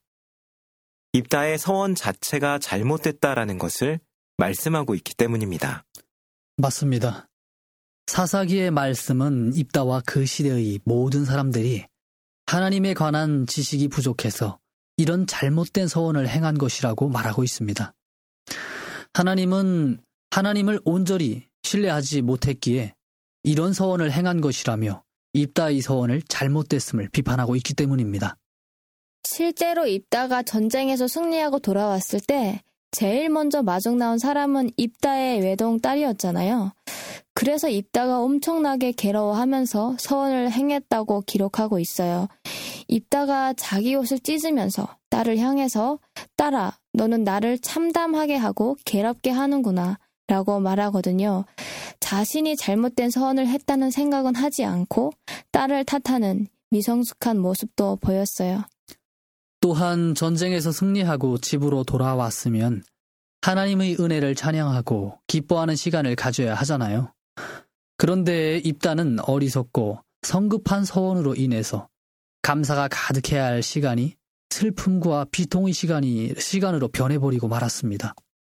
입다의 서원 자체가 잘못됐다라는 것을 말씀하고 있기 때문입니다. 맞습니다. 사사기의 말씀은 입다와 그 시대의 모든 사람들이 하나님에 관한 지식이 부족해서 이런 잘못된 서원을 행한 것이라고 말하고 있습니다. 하나님은 하나님을 온전히 신뢰하지 못했기에 이런 서원을 행한 것이라며 입다의 서원을 잘못됐음을 비판하고 있기 때문입니다. 실제로 입다가 전쟁에서 승리하고 돌아왔을 때 제일 먼저 마중 나온 사람은 입다의 외동 딸이었잖아요. 그래서 입다가 엄청나게 괴로워하면서 서원을 행했다고 기록하고 있어요. 입다가 자기 옷을 찢으면서 딸을 향해서 딸아, 너는 나를 참담하게 하고 괴롭게 하는구나 라고 말하거든요. 자신이 잘못된 서원을 했다는 생각은 하지 않고 딸을 탓하는 미성숙한 모습도 보였어요. 또한 전쟁에서 승리하고 집으로 돌아왔으면 하나님의 은혜를 찬양하고 기뻐하는 시간을 가져야 하잖아요. 그런데 입다는 어리석고 성급한 서원으로 인해서 감사가 가득해야 할 시간이 슬픔과 비통의 시간으로 변해버리고 말았습니다.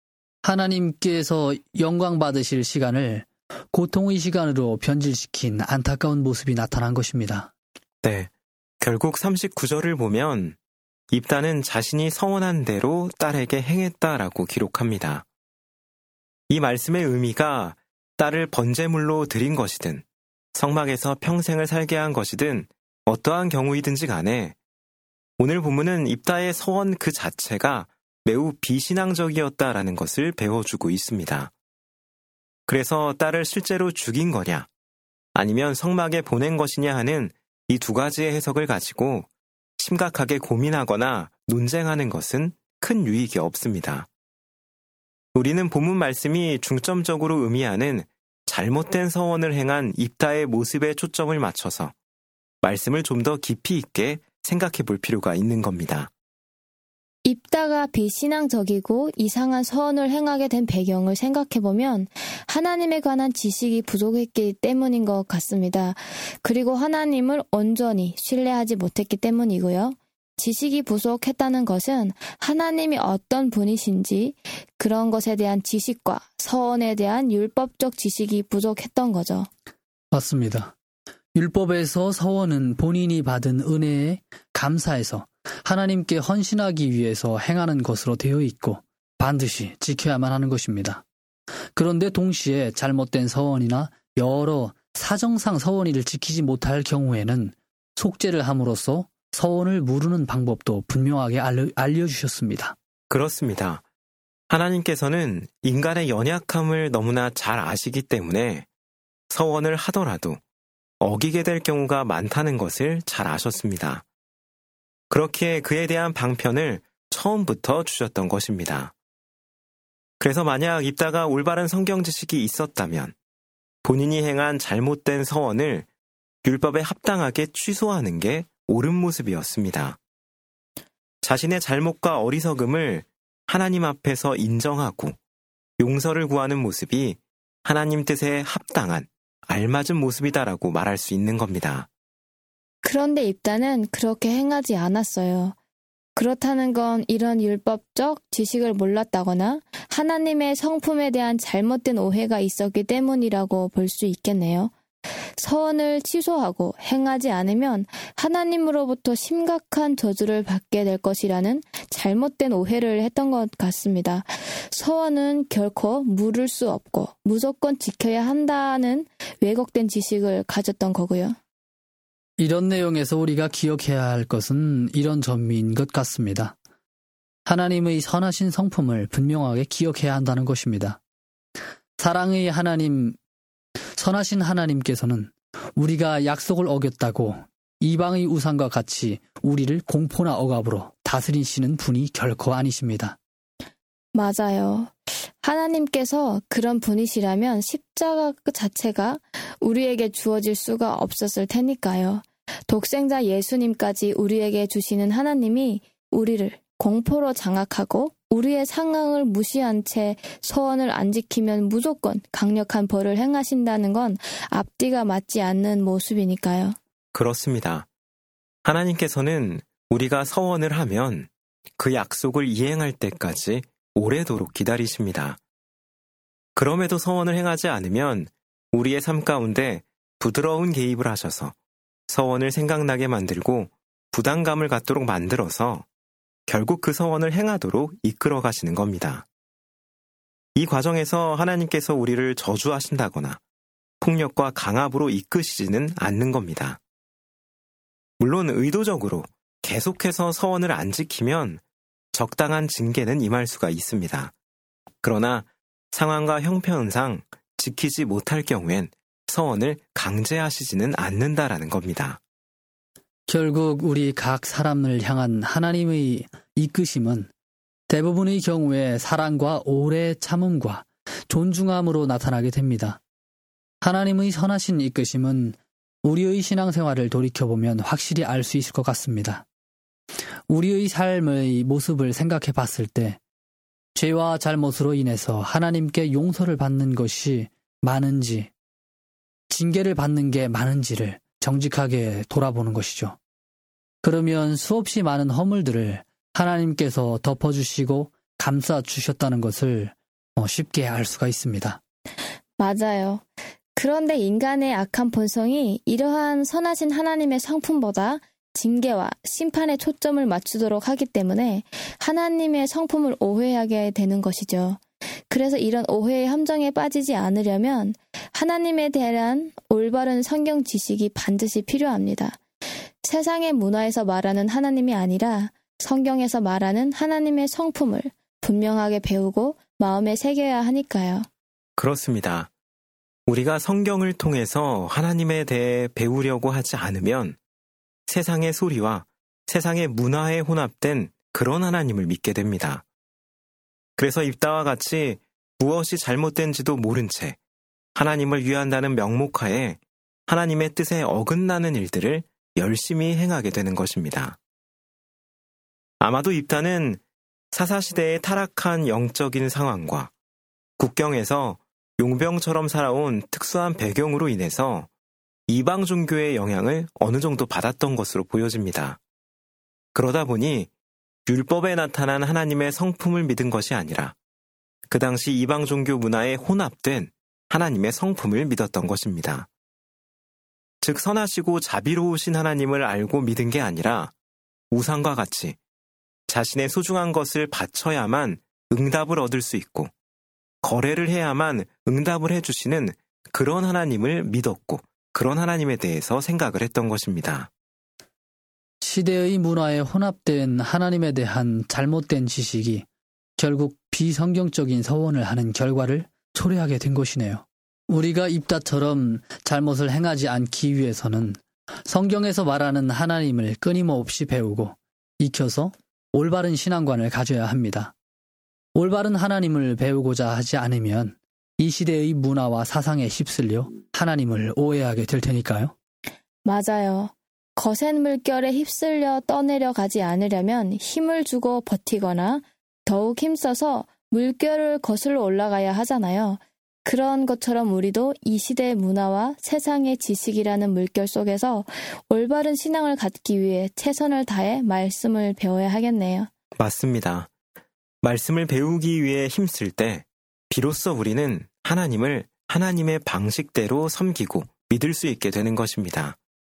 하나님께서 영광 받으실 시간을 고통의 시간으로 변질시킨 안타까운 모습이 나타난 것입니다. 네, 결국 39절을 보면 입다는 자신이 서원한 대로 딸에게 행했다라고 기록합니다. 이 말씀의 의미가 딸을 번제물로 드린 것이든 성막에서 평생을 살게 한 것이든 어떠한 경우이든지 간에 오늘 본문은 입다의 서원 그 자체가 매우 비신앙적이었다라는 것을 배워주고 있습니다. 그래서 딸을 실제로 죽인 거냐 아니면 성막에 보낸 것이냐 하는 이 두 가지의 해석을 가지고 심각하게 고민하거나 논쟁하는 것은 큰 유익이 없습니다. 우리는 본문 말씀이 중점적으로 의미하는 잘못된 서원을 행한 입다의 모습에 초점을 맞춰서 말씀을 좀 더 깊이 있게 생각해 볼 필요가 있는 겁니다. 입다가 비신앙적이고 이상한 서원을 행하게 된 배경을 생각해보면 하나님에 관한 지식이 부족했기 때문인 것 같습니다. 그리고 하나님을 온전히 신뢰하지 못했기 때문이고요. 지식이 부족했다는 것은 하나님이 어떤 분이신지 그런 것에 대한 지식과 서원에 대한 율법적 지식이 부족했던 거죠. 맞습니다. 율법에서 서원은 본인이 받은 은혜에 감사해서 하나님께 헌신하기 위해서 행하는 것으로 되어 있고 반드시 지켜야만 하는 것입니다. 그런데 동시에 잘못된 서원이나 여러 사정상 서원을 지키지 못할 경우에는 속죄를 함으로써 서원을 무르는 방법도 분명하게 알려주셨습니다. 그렇습니다. 하나님께서는 인간의 연약함을 너무나 잘 아시기 때문에 서원을 하더라도 어기게 될 경우가 많다는 것을 잘 아셨습니다. 그렇기에 그에 대한 방편을 처음부터 주셨던 것입니다. 그래서 만약 입다가 올바른 성경 지식이 있었다면 본인이 행한 잘못된 서원을 율법에 합당하게 취소하는 게 옳은 모습이었습니다. 자신의 잘못과 어리석음을 하나님 앞에서 인정하고 용서를 구하는 모습이 하나님 뜻에 합당한 알맞은 모습이다라고 말할 수 있는 겁니다. 그런데 입다는 그렇게 행하지 않았어요. 그렇다는 건 이런 율법적 지식을 몰랐다거나 하나님의 성품에 대한 잘못된 오해가 있었기 때문이라고 볼 수 있겠네요. 서원을 취소하고 행하지 않으면 하나님으로부터 심각한 저주를 받게 될 것이라는 잘못된 오해를 했던 것 같습니다. 서원은 결코 물을 수 없고 무조건 지켜야 한다는 왜곡된 지식을 가졌던 거고요. 이런 내용에서 우리가 기억해야 할 것은 이런 점인 것 같습니다. 하나님의 선하신 성품을 분명하게 기억해야 한다는 것입니다. 사랑의 하나님, 선하신 하나님께서는 우리가 약속을 어겼다고 이방의 우상과 같이 우리를 공포나 억압으로 다스리시는 분이 결코 아니십니다. 맞아요. 하나님께서 그런 분이시라면 십자가 자체가 우리에게 주어질 수가 없었을 테니까요. 독생자 예수님까지 우리에게 주시는 하나님이 우리를 공포로 장악하고 우리의 상황을 무시한 채 서원을 안 지키면 무조건 강력한 벌을 행하신다는 건 앞뒤가 맞지 않는 모습이니까요. 그렇습니다. 하나님께서는 우리가 서원을 하면 그 약속을 이행할 때까지 오래도록 기다리십니다. 그럼에도 서원을 행하지 않으면 우리의 삶 가운데 부드러운 개입을 하셔서 서원을 생각나게 만들고 부담감을 갖도록 만들어서 결국 그 서원을 행하도록 이끌어 가시는 겁니다. 이 과정에서 하나님께서 우리를 저주하신다거나 폭력과 강압으로 이끄시지는 않는 겁니다. 물론 의도적으로 계속해서 서원을 안 지키면 적당한 징계는 임할 수가 있습니다. 그러나 상황과 형편상 지키지 못할 경우엔 서원을 강제하시지는 않는다라는 겁니다. 결국 우리 각 사람을 향한 하나님의 이끄심은 대부분의 경우에 사랑과 오래 참음과 존중함으로 나타나게 됩니다. 하나님의 선하신 이끄심은 우리의 신앙생활을 돌이켜보면 확실히 알 수 있을 것 같습니다. 우리의 삶의 모습을 생각해 봤을 때 죄와 잘못으로 인해서 하나님께 용서를 받는 것이 많은지 징계를 받는 게 많은지를 정직하게 돌아보는 것이죠. 그러면 수없이 많은 허물들을 하나님께서 덮어주시고 감싸주셨다는 것을 쉽게 알 수가 있습니다. 맞아요. 그런데 인간의 악한 본성이 이러한 선하신 하나님의 성품보다 징계와 심판에 초점을 맞추도록 하기 때문에 하나님의 성품을 오해하게 되는 것이죠. 그래서 이런 오해의 함정에 빠지지 않으려면 하나님에 대한 올바른 성경 지식이 반드시 필요합니다. 세상의 문화에서 말하는 하나님이 아니라 성경에서 말하는 하나님의 성품을 분명하게 배우고 마음에 새겨야 하니까요. 그렇습니다. 우리가 성경을 통해서 하나님에 대해 배우려고 하지 않으면 세상의 소리와 세상의 문화에 혼합된 그런 하나님을 믿게 됩니다. 그래서 입다와 같이 무엇이 잘못된지도 모른 채 하나님을 위한다는 명목하에 하나님의 뜻에 어긋나는 일들을 열심히 행하게 되는 것입니다. 아마도 입다는 사사시대의 타락한 영적인 상황과 국경에서 용병처럼 살아온 특수한 배경으로 인해서 이방 종교의 영향을 어느 정도 받았던 것으로 보여집니다. 그러다 보니 율법에 나타난 하나님의 성품을 믿은 것이 아니라 그 당시 이방 종교 문화에 혼합된 하나님의 성품을 믿었던 것입니다. 즉 선하시고 자비로우신 하나님을 알고 믿은 게 아니라 우상과 같이 자신의 소중한 것을 바쳐야만 응답을 얻을 수 있고 거래를 해야만 응답을 해주시는 그런 하나님을 믿었고 그런 하나님에 대해서 생각을 했던 것입니다. 시대의 문화에 혼합된 하나님에 대한 잘못된 지식이 결국 비성경적인 서원을 하는 결과를 초래하게 된 것이네요. 우리가 입다처럼 잘못을 행하지 않기 위해서는 성경에서 말하는 하나님을 끊임없이 배우고 익혀서 올바른 신앙관을 가져야 합니다. 올바른 하나님을 배우고자 하지 않으면 이 시대의 문화와 사상에 휩쓸려 하나님을 오해하게 될 테니까요. 맞아요. 거센 물결에 휩쓸려 떠내려 가지 않으려면 힘을 주고 버티거나 더욱 힘써서 물결을 거슬러 올라가야 하잖아요. 그런 것처럼 우리도 이 시대의 문화와 세상의 지식이라는 물결 속에서 올바른 신앙을 갖기 위해 최선을 다해 말씀을 배워야 하겠네요. 맞습니다. 말씀을 배우기 위해 힘쓸 때 비로소 우리는 하나님을 하나님의 방식대로 섬기고 믿을 수 있게 되는 것입니다.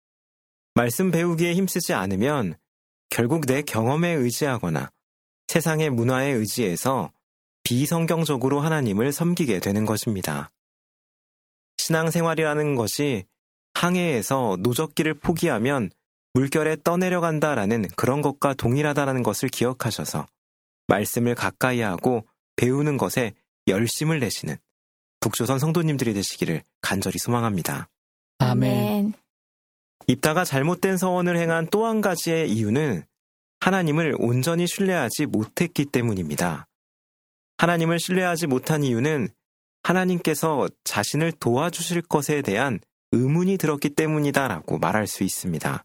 말씀 배우기에 힘쓰지 않으면 결국 내 경험에 의지하거나 세상의 문화에 의지해서 비성경적으로 하나님을 섬기게 되는 것입니다. 신앙생활이라는 것이 항해에서 노젓기를 포기하면 물결에 떠내려간다라는 그런 것과 동일하다는 것을 기억하셔서 말씀을 가까이 하고 배우는 것에 열심을 내시는 북조선 성도님들이 되시기를 간절히 소망합니다. 아멘. 입다가 잘못된 서원을 행한 또 한 가지의 이유는 하나님을 온전히 신뢰하지 못했기 때문입니다. 하나님을 신뢰하지 못한 이유는 하나님께서 자신을 도와주실 것에 대한 의문이 들었기 때문이다라고 말할 수 있습니다.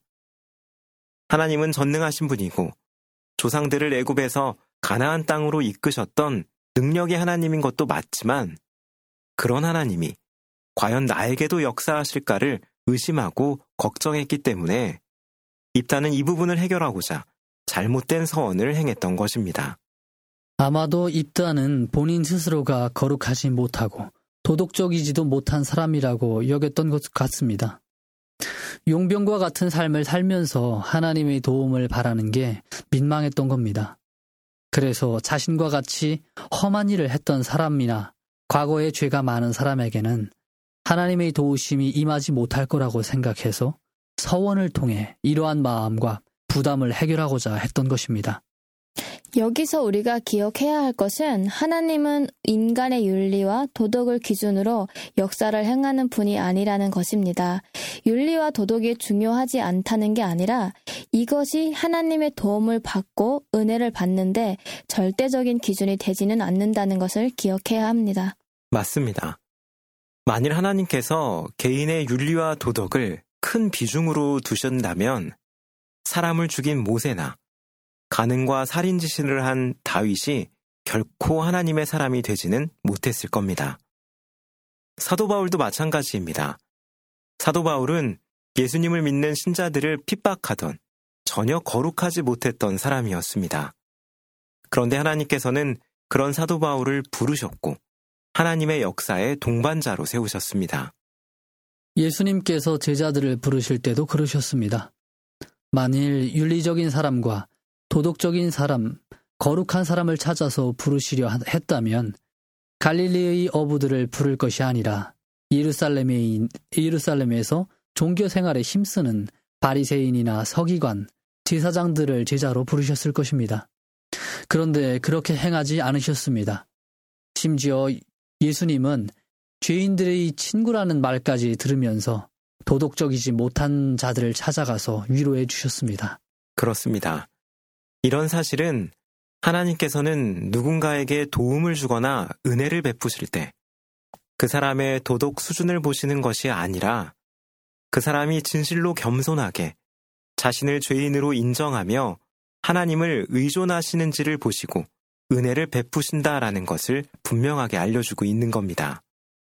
하나님은 전능하신 분이고 조상들을 애굽에서 가나안 땅으로 이끄셨던 능력의 하나님인 것도 맞지만 그런 하나님이 과연 나에게도 역사하실까를 의심하고 걱정했기 때문에 입다는 이 부분을 해결하고자 잘못된 서원을 행했던 것입니다. 아마도 입다는 본인 스스로가 거룩하지 못하고 도덕적이지도 못한 사람이라고 여겼던 것 같습니다. 용병과 같은 삶을 살면서 하나님의 도움을 바라는 게 민망했던 겁니다. 그래서 자신과 같이 험한 일을 했던 사람이나 과거에 죄가 많은 사람에게는 하나님의 도우심이 임하지 못할 거라고 생각해서 서원을 통해 이러한 마음과 부담을 해결하고자 했던 것입니다. 여기서 우리가 기억해야 할 것은 하나님은 인간의 윤리와 도덕을 기준으로 역사를 행하는 분이 아니라는 것입니다. 윤리와 도덕이 중요하지 않다는 게 아니라 이것이 하나님의 도움을 받고 은혜를 받는데 절대적인 기준이 되지는 않는다는 것을 기억해야 합니다. 맞습니다. 만일 하나님께서 개인의 윤리와 도덕을 큰 비중으로 두신다면 사람을 죽인 모세나 간음과 살인지시를 한 다윗이 결코 하나님의 사람이 되지는 못했을 겁니다. 사도 바울도 마찬가지입니다. 사도 바울은 예수님을 믿는 신자들을 핍박하던 전혀 거룩하지 못했던 사람이었습니다. 그런데 하나님께서는 그런 사도 바울을 부르셨고 하나님의 역사의 동반자로 세우셨습니다. 예수님께서 제자들을 부르실 때도 그러셨습니다. 만일 윤리적인 사람과 도덕적인 사람, 거룩한 사람을 찾아서 부르시려 했다면 갈릴리의 어부들을 부를 것이 아니라 예루살렘에서 종교 생활에 힘쓰는 바리새인이나 서기관, 제사장들을 제자로 부르셨을 것입니다. 그런데 그렇게 행하지 않으셨습니다. 심지어 예수님은 죄인들의 친구라는 말까지 들으면서 도덕적이지 못한 자들을 찾아가서 위로해 주셨습니다. 그렇습니다. 이런 사실은 하나님께서는 누군가에게 도움을 주거나 은혜를 베푸실 때 그 사람의 도덕 수준을 보시는 것이 아니라 그 사람이 진실로 겸손하게 자신을 죄인으로 인정하며 하나님을 의존하시는지를 보시고 은혜를 베푸신다라는 것을 분명하게 알려주고 있는 겁니다.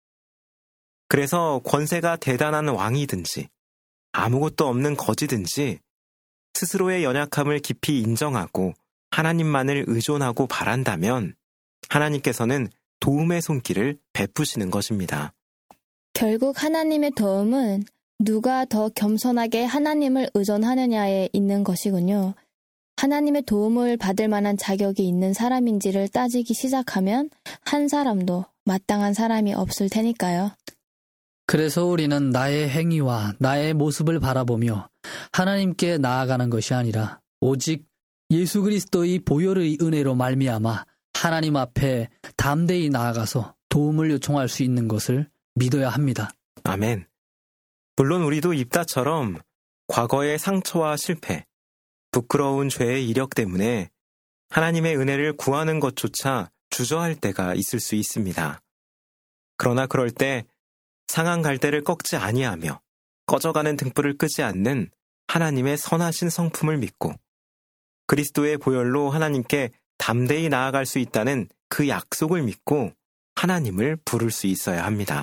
그래서 권세가 대단한 왕이든지 아무것도 없는 거지든지 스스로의 연약함을 깊이 인정하고 하나님만을 의존하고 바란다면 하나님께서는 도움의 손길을 베푸시는 것입니다. 결국 하나님의 도움은 누가 더 겸손하게 하나님을 의존하느냐에 있는 것이군요. 하나님의 도움을 받을 만한 자격이 있는 사람인지를 따지기 시작하면 한 사람도 마땅한 사람이 없을 테니까요. 그래서 우리는 나의 행위와 나의 모습을 바라보며 하나님께 나아가는 것이 아니라 오직 예수 그리스도의 보혈의 은혜로 말미암아 하나님 앞에 담대히 나아가서 도움을 요청할 수 있는 것을 믿어야 합니다. 아멘. 물론 우리도 입다처럼 과거의 상처와 실패, 부끄러운 죄의 이력 때문에 하나님의 은혜를 구하는 것조차 주저할 때가 있을 수 있습니다. 그러나 그럴 때 상한 갈대를 꺾지 아니하며 꺼져가는 등불을 끄지 않는 하나님의 선하신 성품을 믿고 그리스도의 보혈로 하나님께 담대히 나아갈 수 있다는 그 약속을 믿고 하나님을 부를 수 있어야 합니다.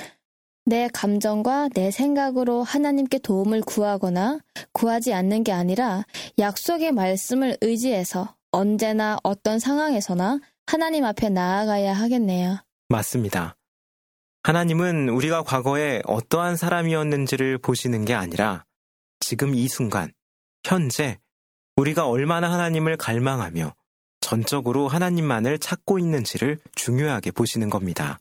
내 감정과 내 생각으로 하나님께 도움을 구하거나 구하지 않는 게 아니라 약속의 말씀을 의지해서 언제나 어떤 상황에서나 하나님 앞에 나아가야 하겠네요. 맞습니다. 하나님은 우리가 과거에 어떠한 사람이었는지를 보시는 게 아니라 지금 이 순간, 현재 우리가 얼마나 하나님을 갈망하며 전적으로 하나님만을 찾고 있는지를 중요하게 보시는 겁니다.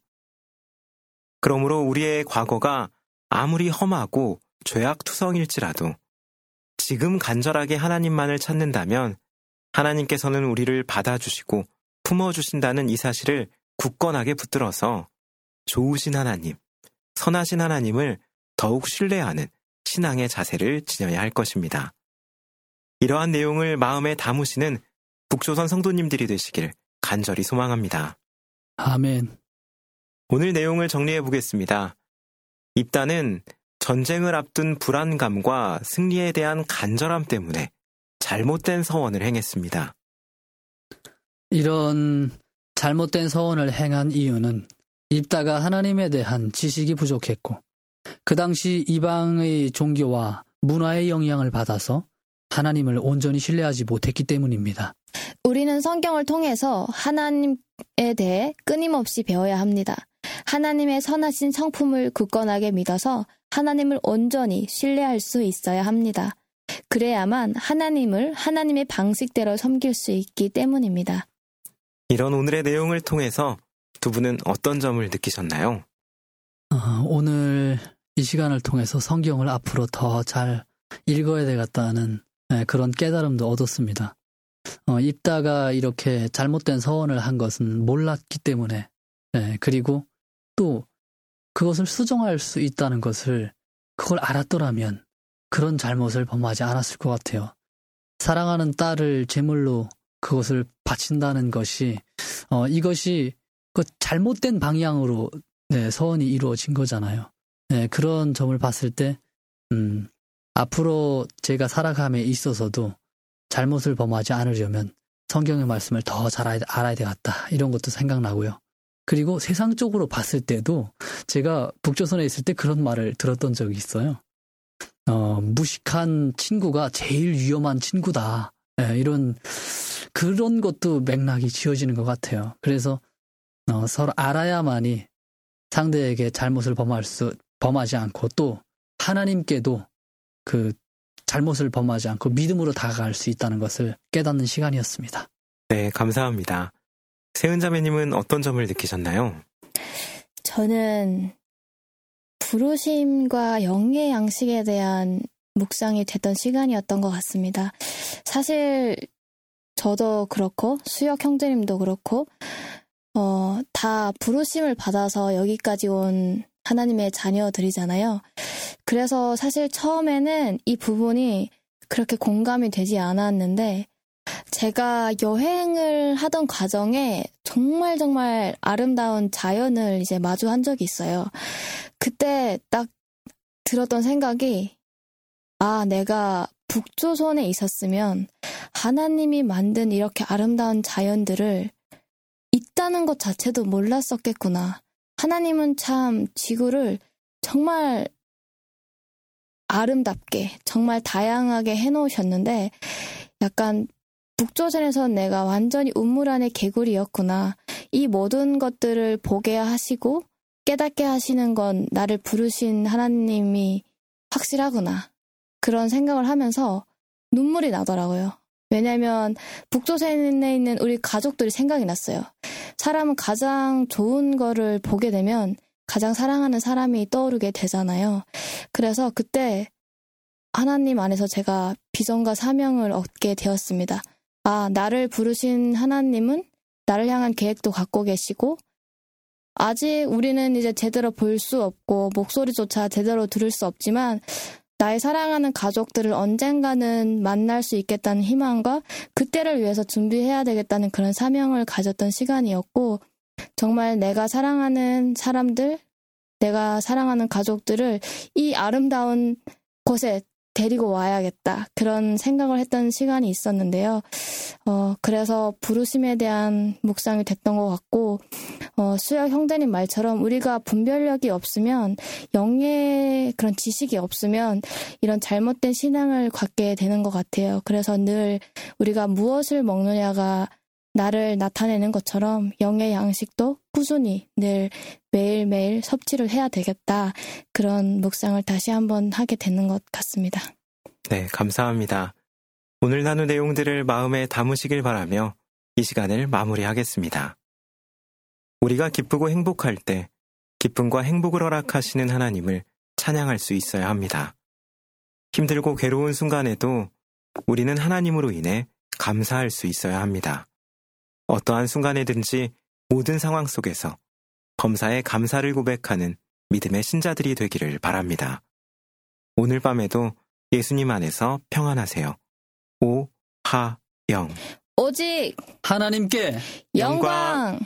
그러므로 우리의 과거가 아무리 험하고 죄악투성일지라도 지금 간절하게 하나님만을 찾는다면 하나님께서는 우리를 받아주시고 품어주신다는 이 사실을 굳건하게 붙들어서 좋으신 하나님, 선하신 하나님을 더욱 신뢰하는 신앙의 자세를 지녀야 할 것입니다. 이러한 내용을 마음에 담으시는 북조선 성도님들이 되시길 간절히 소망합니다. 아멘. 오늘 내용을 정리해 보겠습니다. 입다는 전쟁을 앞둔 불안감과 승리에 대한 간절함 때문에 잘못된 서원을 행했습니다. 이런 잘못된 서원을 행한 이유는 입다가 하나님에 대한 지식이 부족했고 그 당시 이방의 종교와 문화의 영향을 받아서 하나님을 온전히 신뢰하지 못했기 때문입니다. 우리는 성경을 통해서 하나님에 대해 끊임없이 배워야 합니다. 하나님의 선하신 성품을 굳건하게 믿어서 하나님을 온전히 신뢰할 수 있어야 합니다. 그래야만 하나님을 하나님의 방식대로 섬길 수 있기 때문입니다. 이런 오늘의 내용을 통해서 두 분은 어떤 점을 느끼셨나요? 오늘 이 시간을 통해서 성경을 앞으로 더 잘 읽어야 되겠다는 그런 깨달음도 얻었습니다. 입다가 이렇게 잘못된 서원을 한 것은 몰랐기 때문에 그리고 또 그것을 수정할 수 있다는 것을 그걸 알았더라면 그런 잘못을 범하지 않았을 것 같아요. 사랑하는 딸을 제물로 그것을 바친다는 것이 이것이 그 잘못된 방향으로 서원이 이루어진 거잖아요. 그런 점을 봤을 때 앞으로 제가 살아감에 있어서도 잘못을 범하지 않으려면 성경의 말씀을 더 잘 알아야 되겠다 이런 것도 생각나고요. 그리고 세상적으로 봤을 때도 제가 북조선에 있을 때 그런 말을 들었던 적이 있어요. 무식한 친구가 제일 위험한 친구다. 이런 그런 것도 맥락이 지어지는 것 같아요. 그래서 서로 알아야만이 상대에게 잘못을 범하지 않고 또 하나님께도 그 잘못을 범하지 않고 믿음으로 다가갈 수 있다는 것을 깨닫는 시간이었습니다. 네, 감사합니다. 세은자매님은 어떤 점을 느끼셨나요? 저는 부르심과 영의 양식에 대한 묵상이 됐던 시간이었던 것 같습니다. 사실 저도 그렇고 수혁 형제님도 그렇고 다 부르심을 받아서 여기까지 온 하나님의 자녀들이잖아요. 그래서 사실 처음에는 이 부분이 그렇게 공감이 되지 않았는데 제가 여행을 하던 과정에 정말 아름다운 자연을 이제 마주한 적이 있어요. 그때 딱 들었던 생각이 내가 북조선에 있었으면 하나님이 만든 이렇게 아름다운 자연들을 있다는 것 자체도 몰랐었겠구나. 하나님은 참 지구를 정말 아름답게 정말 다양하게 해놓으셨는데 약간 북조선에선 내가 완전히 우물 안의 개구리였구나. 이 모든 것들을 보게 하시고 깨닫게 하시는 건 나를 부르신 하나님이 확실하구나. 그런 생각을 하면서 눈물이 나더라고요. 왜냐면 북조선에 있는 우리 가족들이 생각이 났어요. 사람은 가장 좋은 거를 보게 되면 가장 사랑하는 사람이 떠오르게 되잖아요. 그래서 그때 하나님 안에서 제가 비전과 사명을 얻게 되었습니다. 나를 부르신 하나님은 나를 향한 계획도 갖고 계시고 아직 우리는 이제 제대로 볼 수 없고 목소리조차 제대로 들을 수 없지만 나의 사랑하는 가족들을 언젠가는 만날 수 있겠다는 희망과 그때를 위해서 준비해야 되겠다는 그런 사명을 가졌던 시간이었고 정말 내가 사랑하는 사람들, 내가 사랑하는 가족들을 이 아름다운 곳에 데리고 와야겠다. 그런 생각을 했던 시간이 있었는데요. 그래서 부르심에 대한 묵상이 됐던 것 같고 수혁 형제님 말처럼 우리가 분별력이 없으면 영의 그런 지식이 없으면 이런 잘못된 신앙을 갖게 되는 것 같아요. 그래서 늘 우리가 무엇을 먹느냐가 나를 나타내는 것처럼 영의 양식도 꾸준히 늘 매일매일 섭취를 해야 되겠다. 그런 묵상을 다시 한번 하게 되는 것 같습니다. 네, 감사합니다. 오늘 나눈 내용들을 마음에 담으시길 바라며 이 시간을 마무리하겠습니다. 우리가 기쁘고 행복할 때 기쁨과 행복을 허락하시는 하나님을 찬양할 수 있어야 합니다. 힘들고 괴로운 순간에도 우리는 하나님으로 인해 감사할 수 있어야 합니다. 어떠한 순간에든지 모든 상황 속에서 범사에 감사를 고백하는 믿음의 신자들이 되기를 바랍니다. 오늘 밤에도 예수님 안에서 평안하세요. 오하영 오직 하나님께 영광.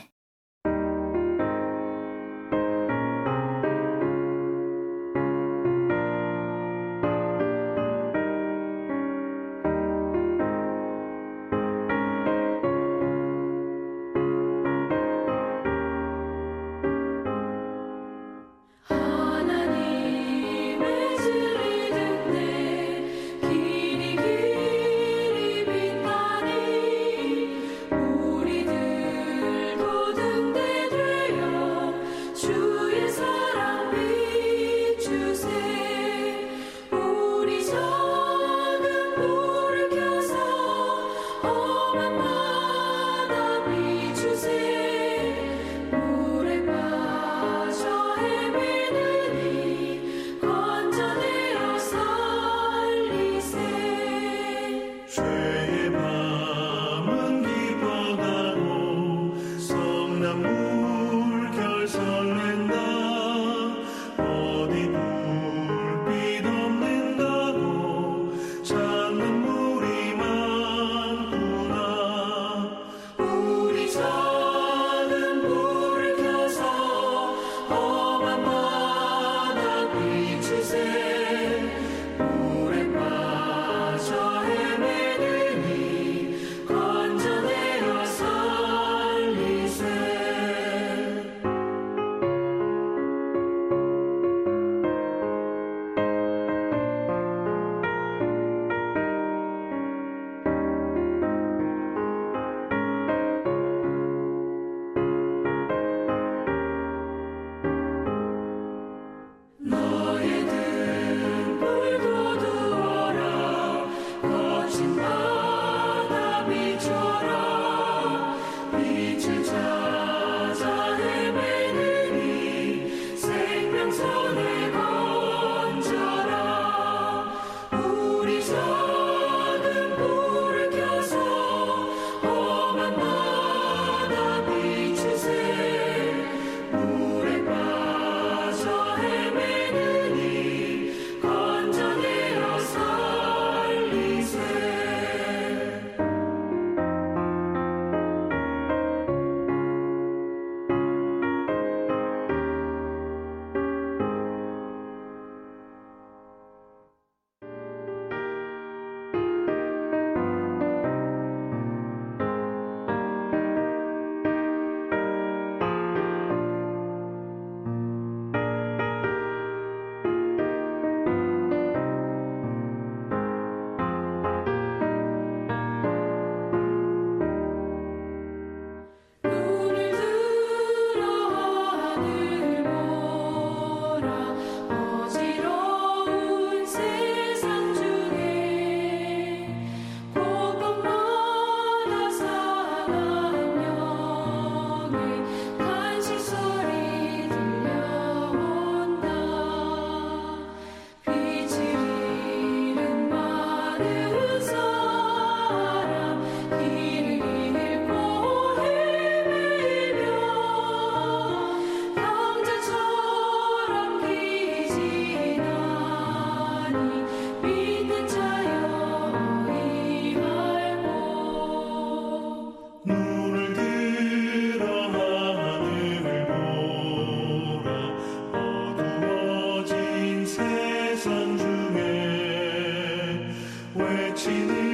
세상 중에 외치는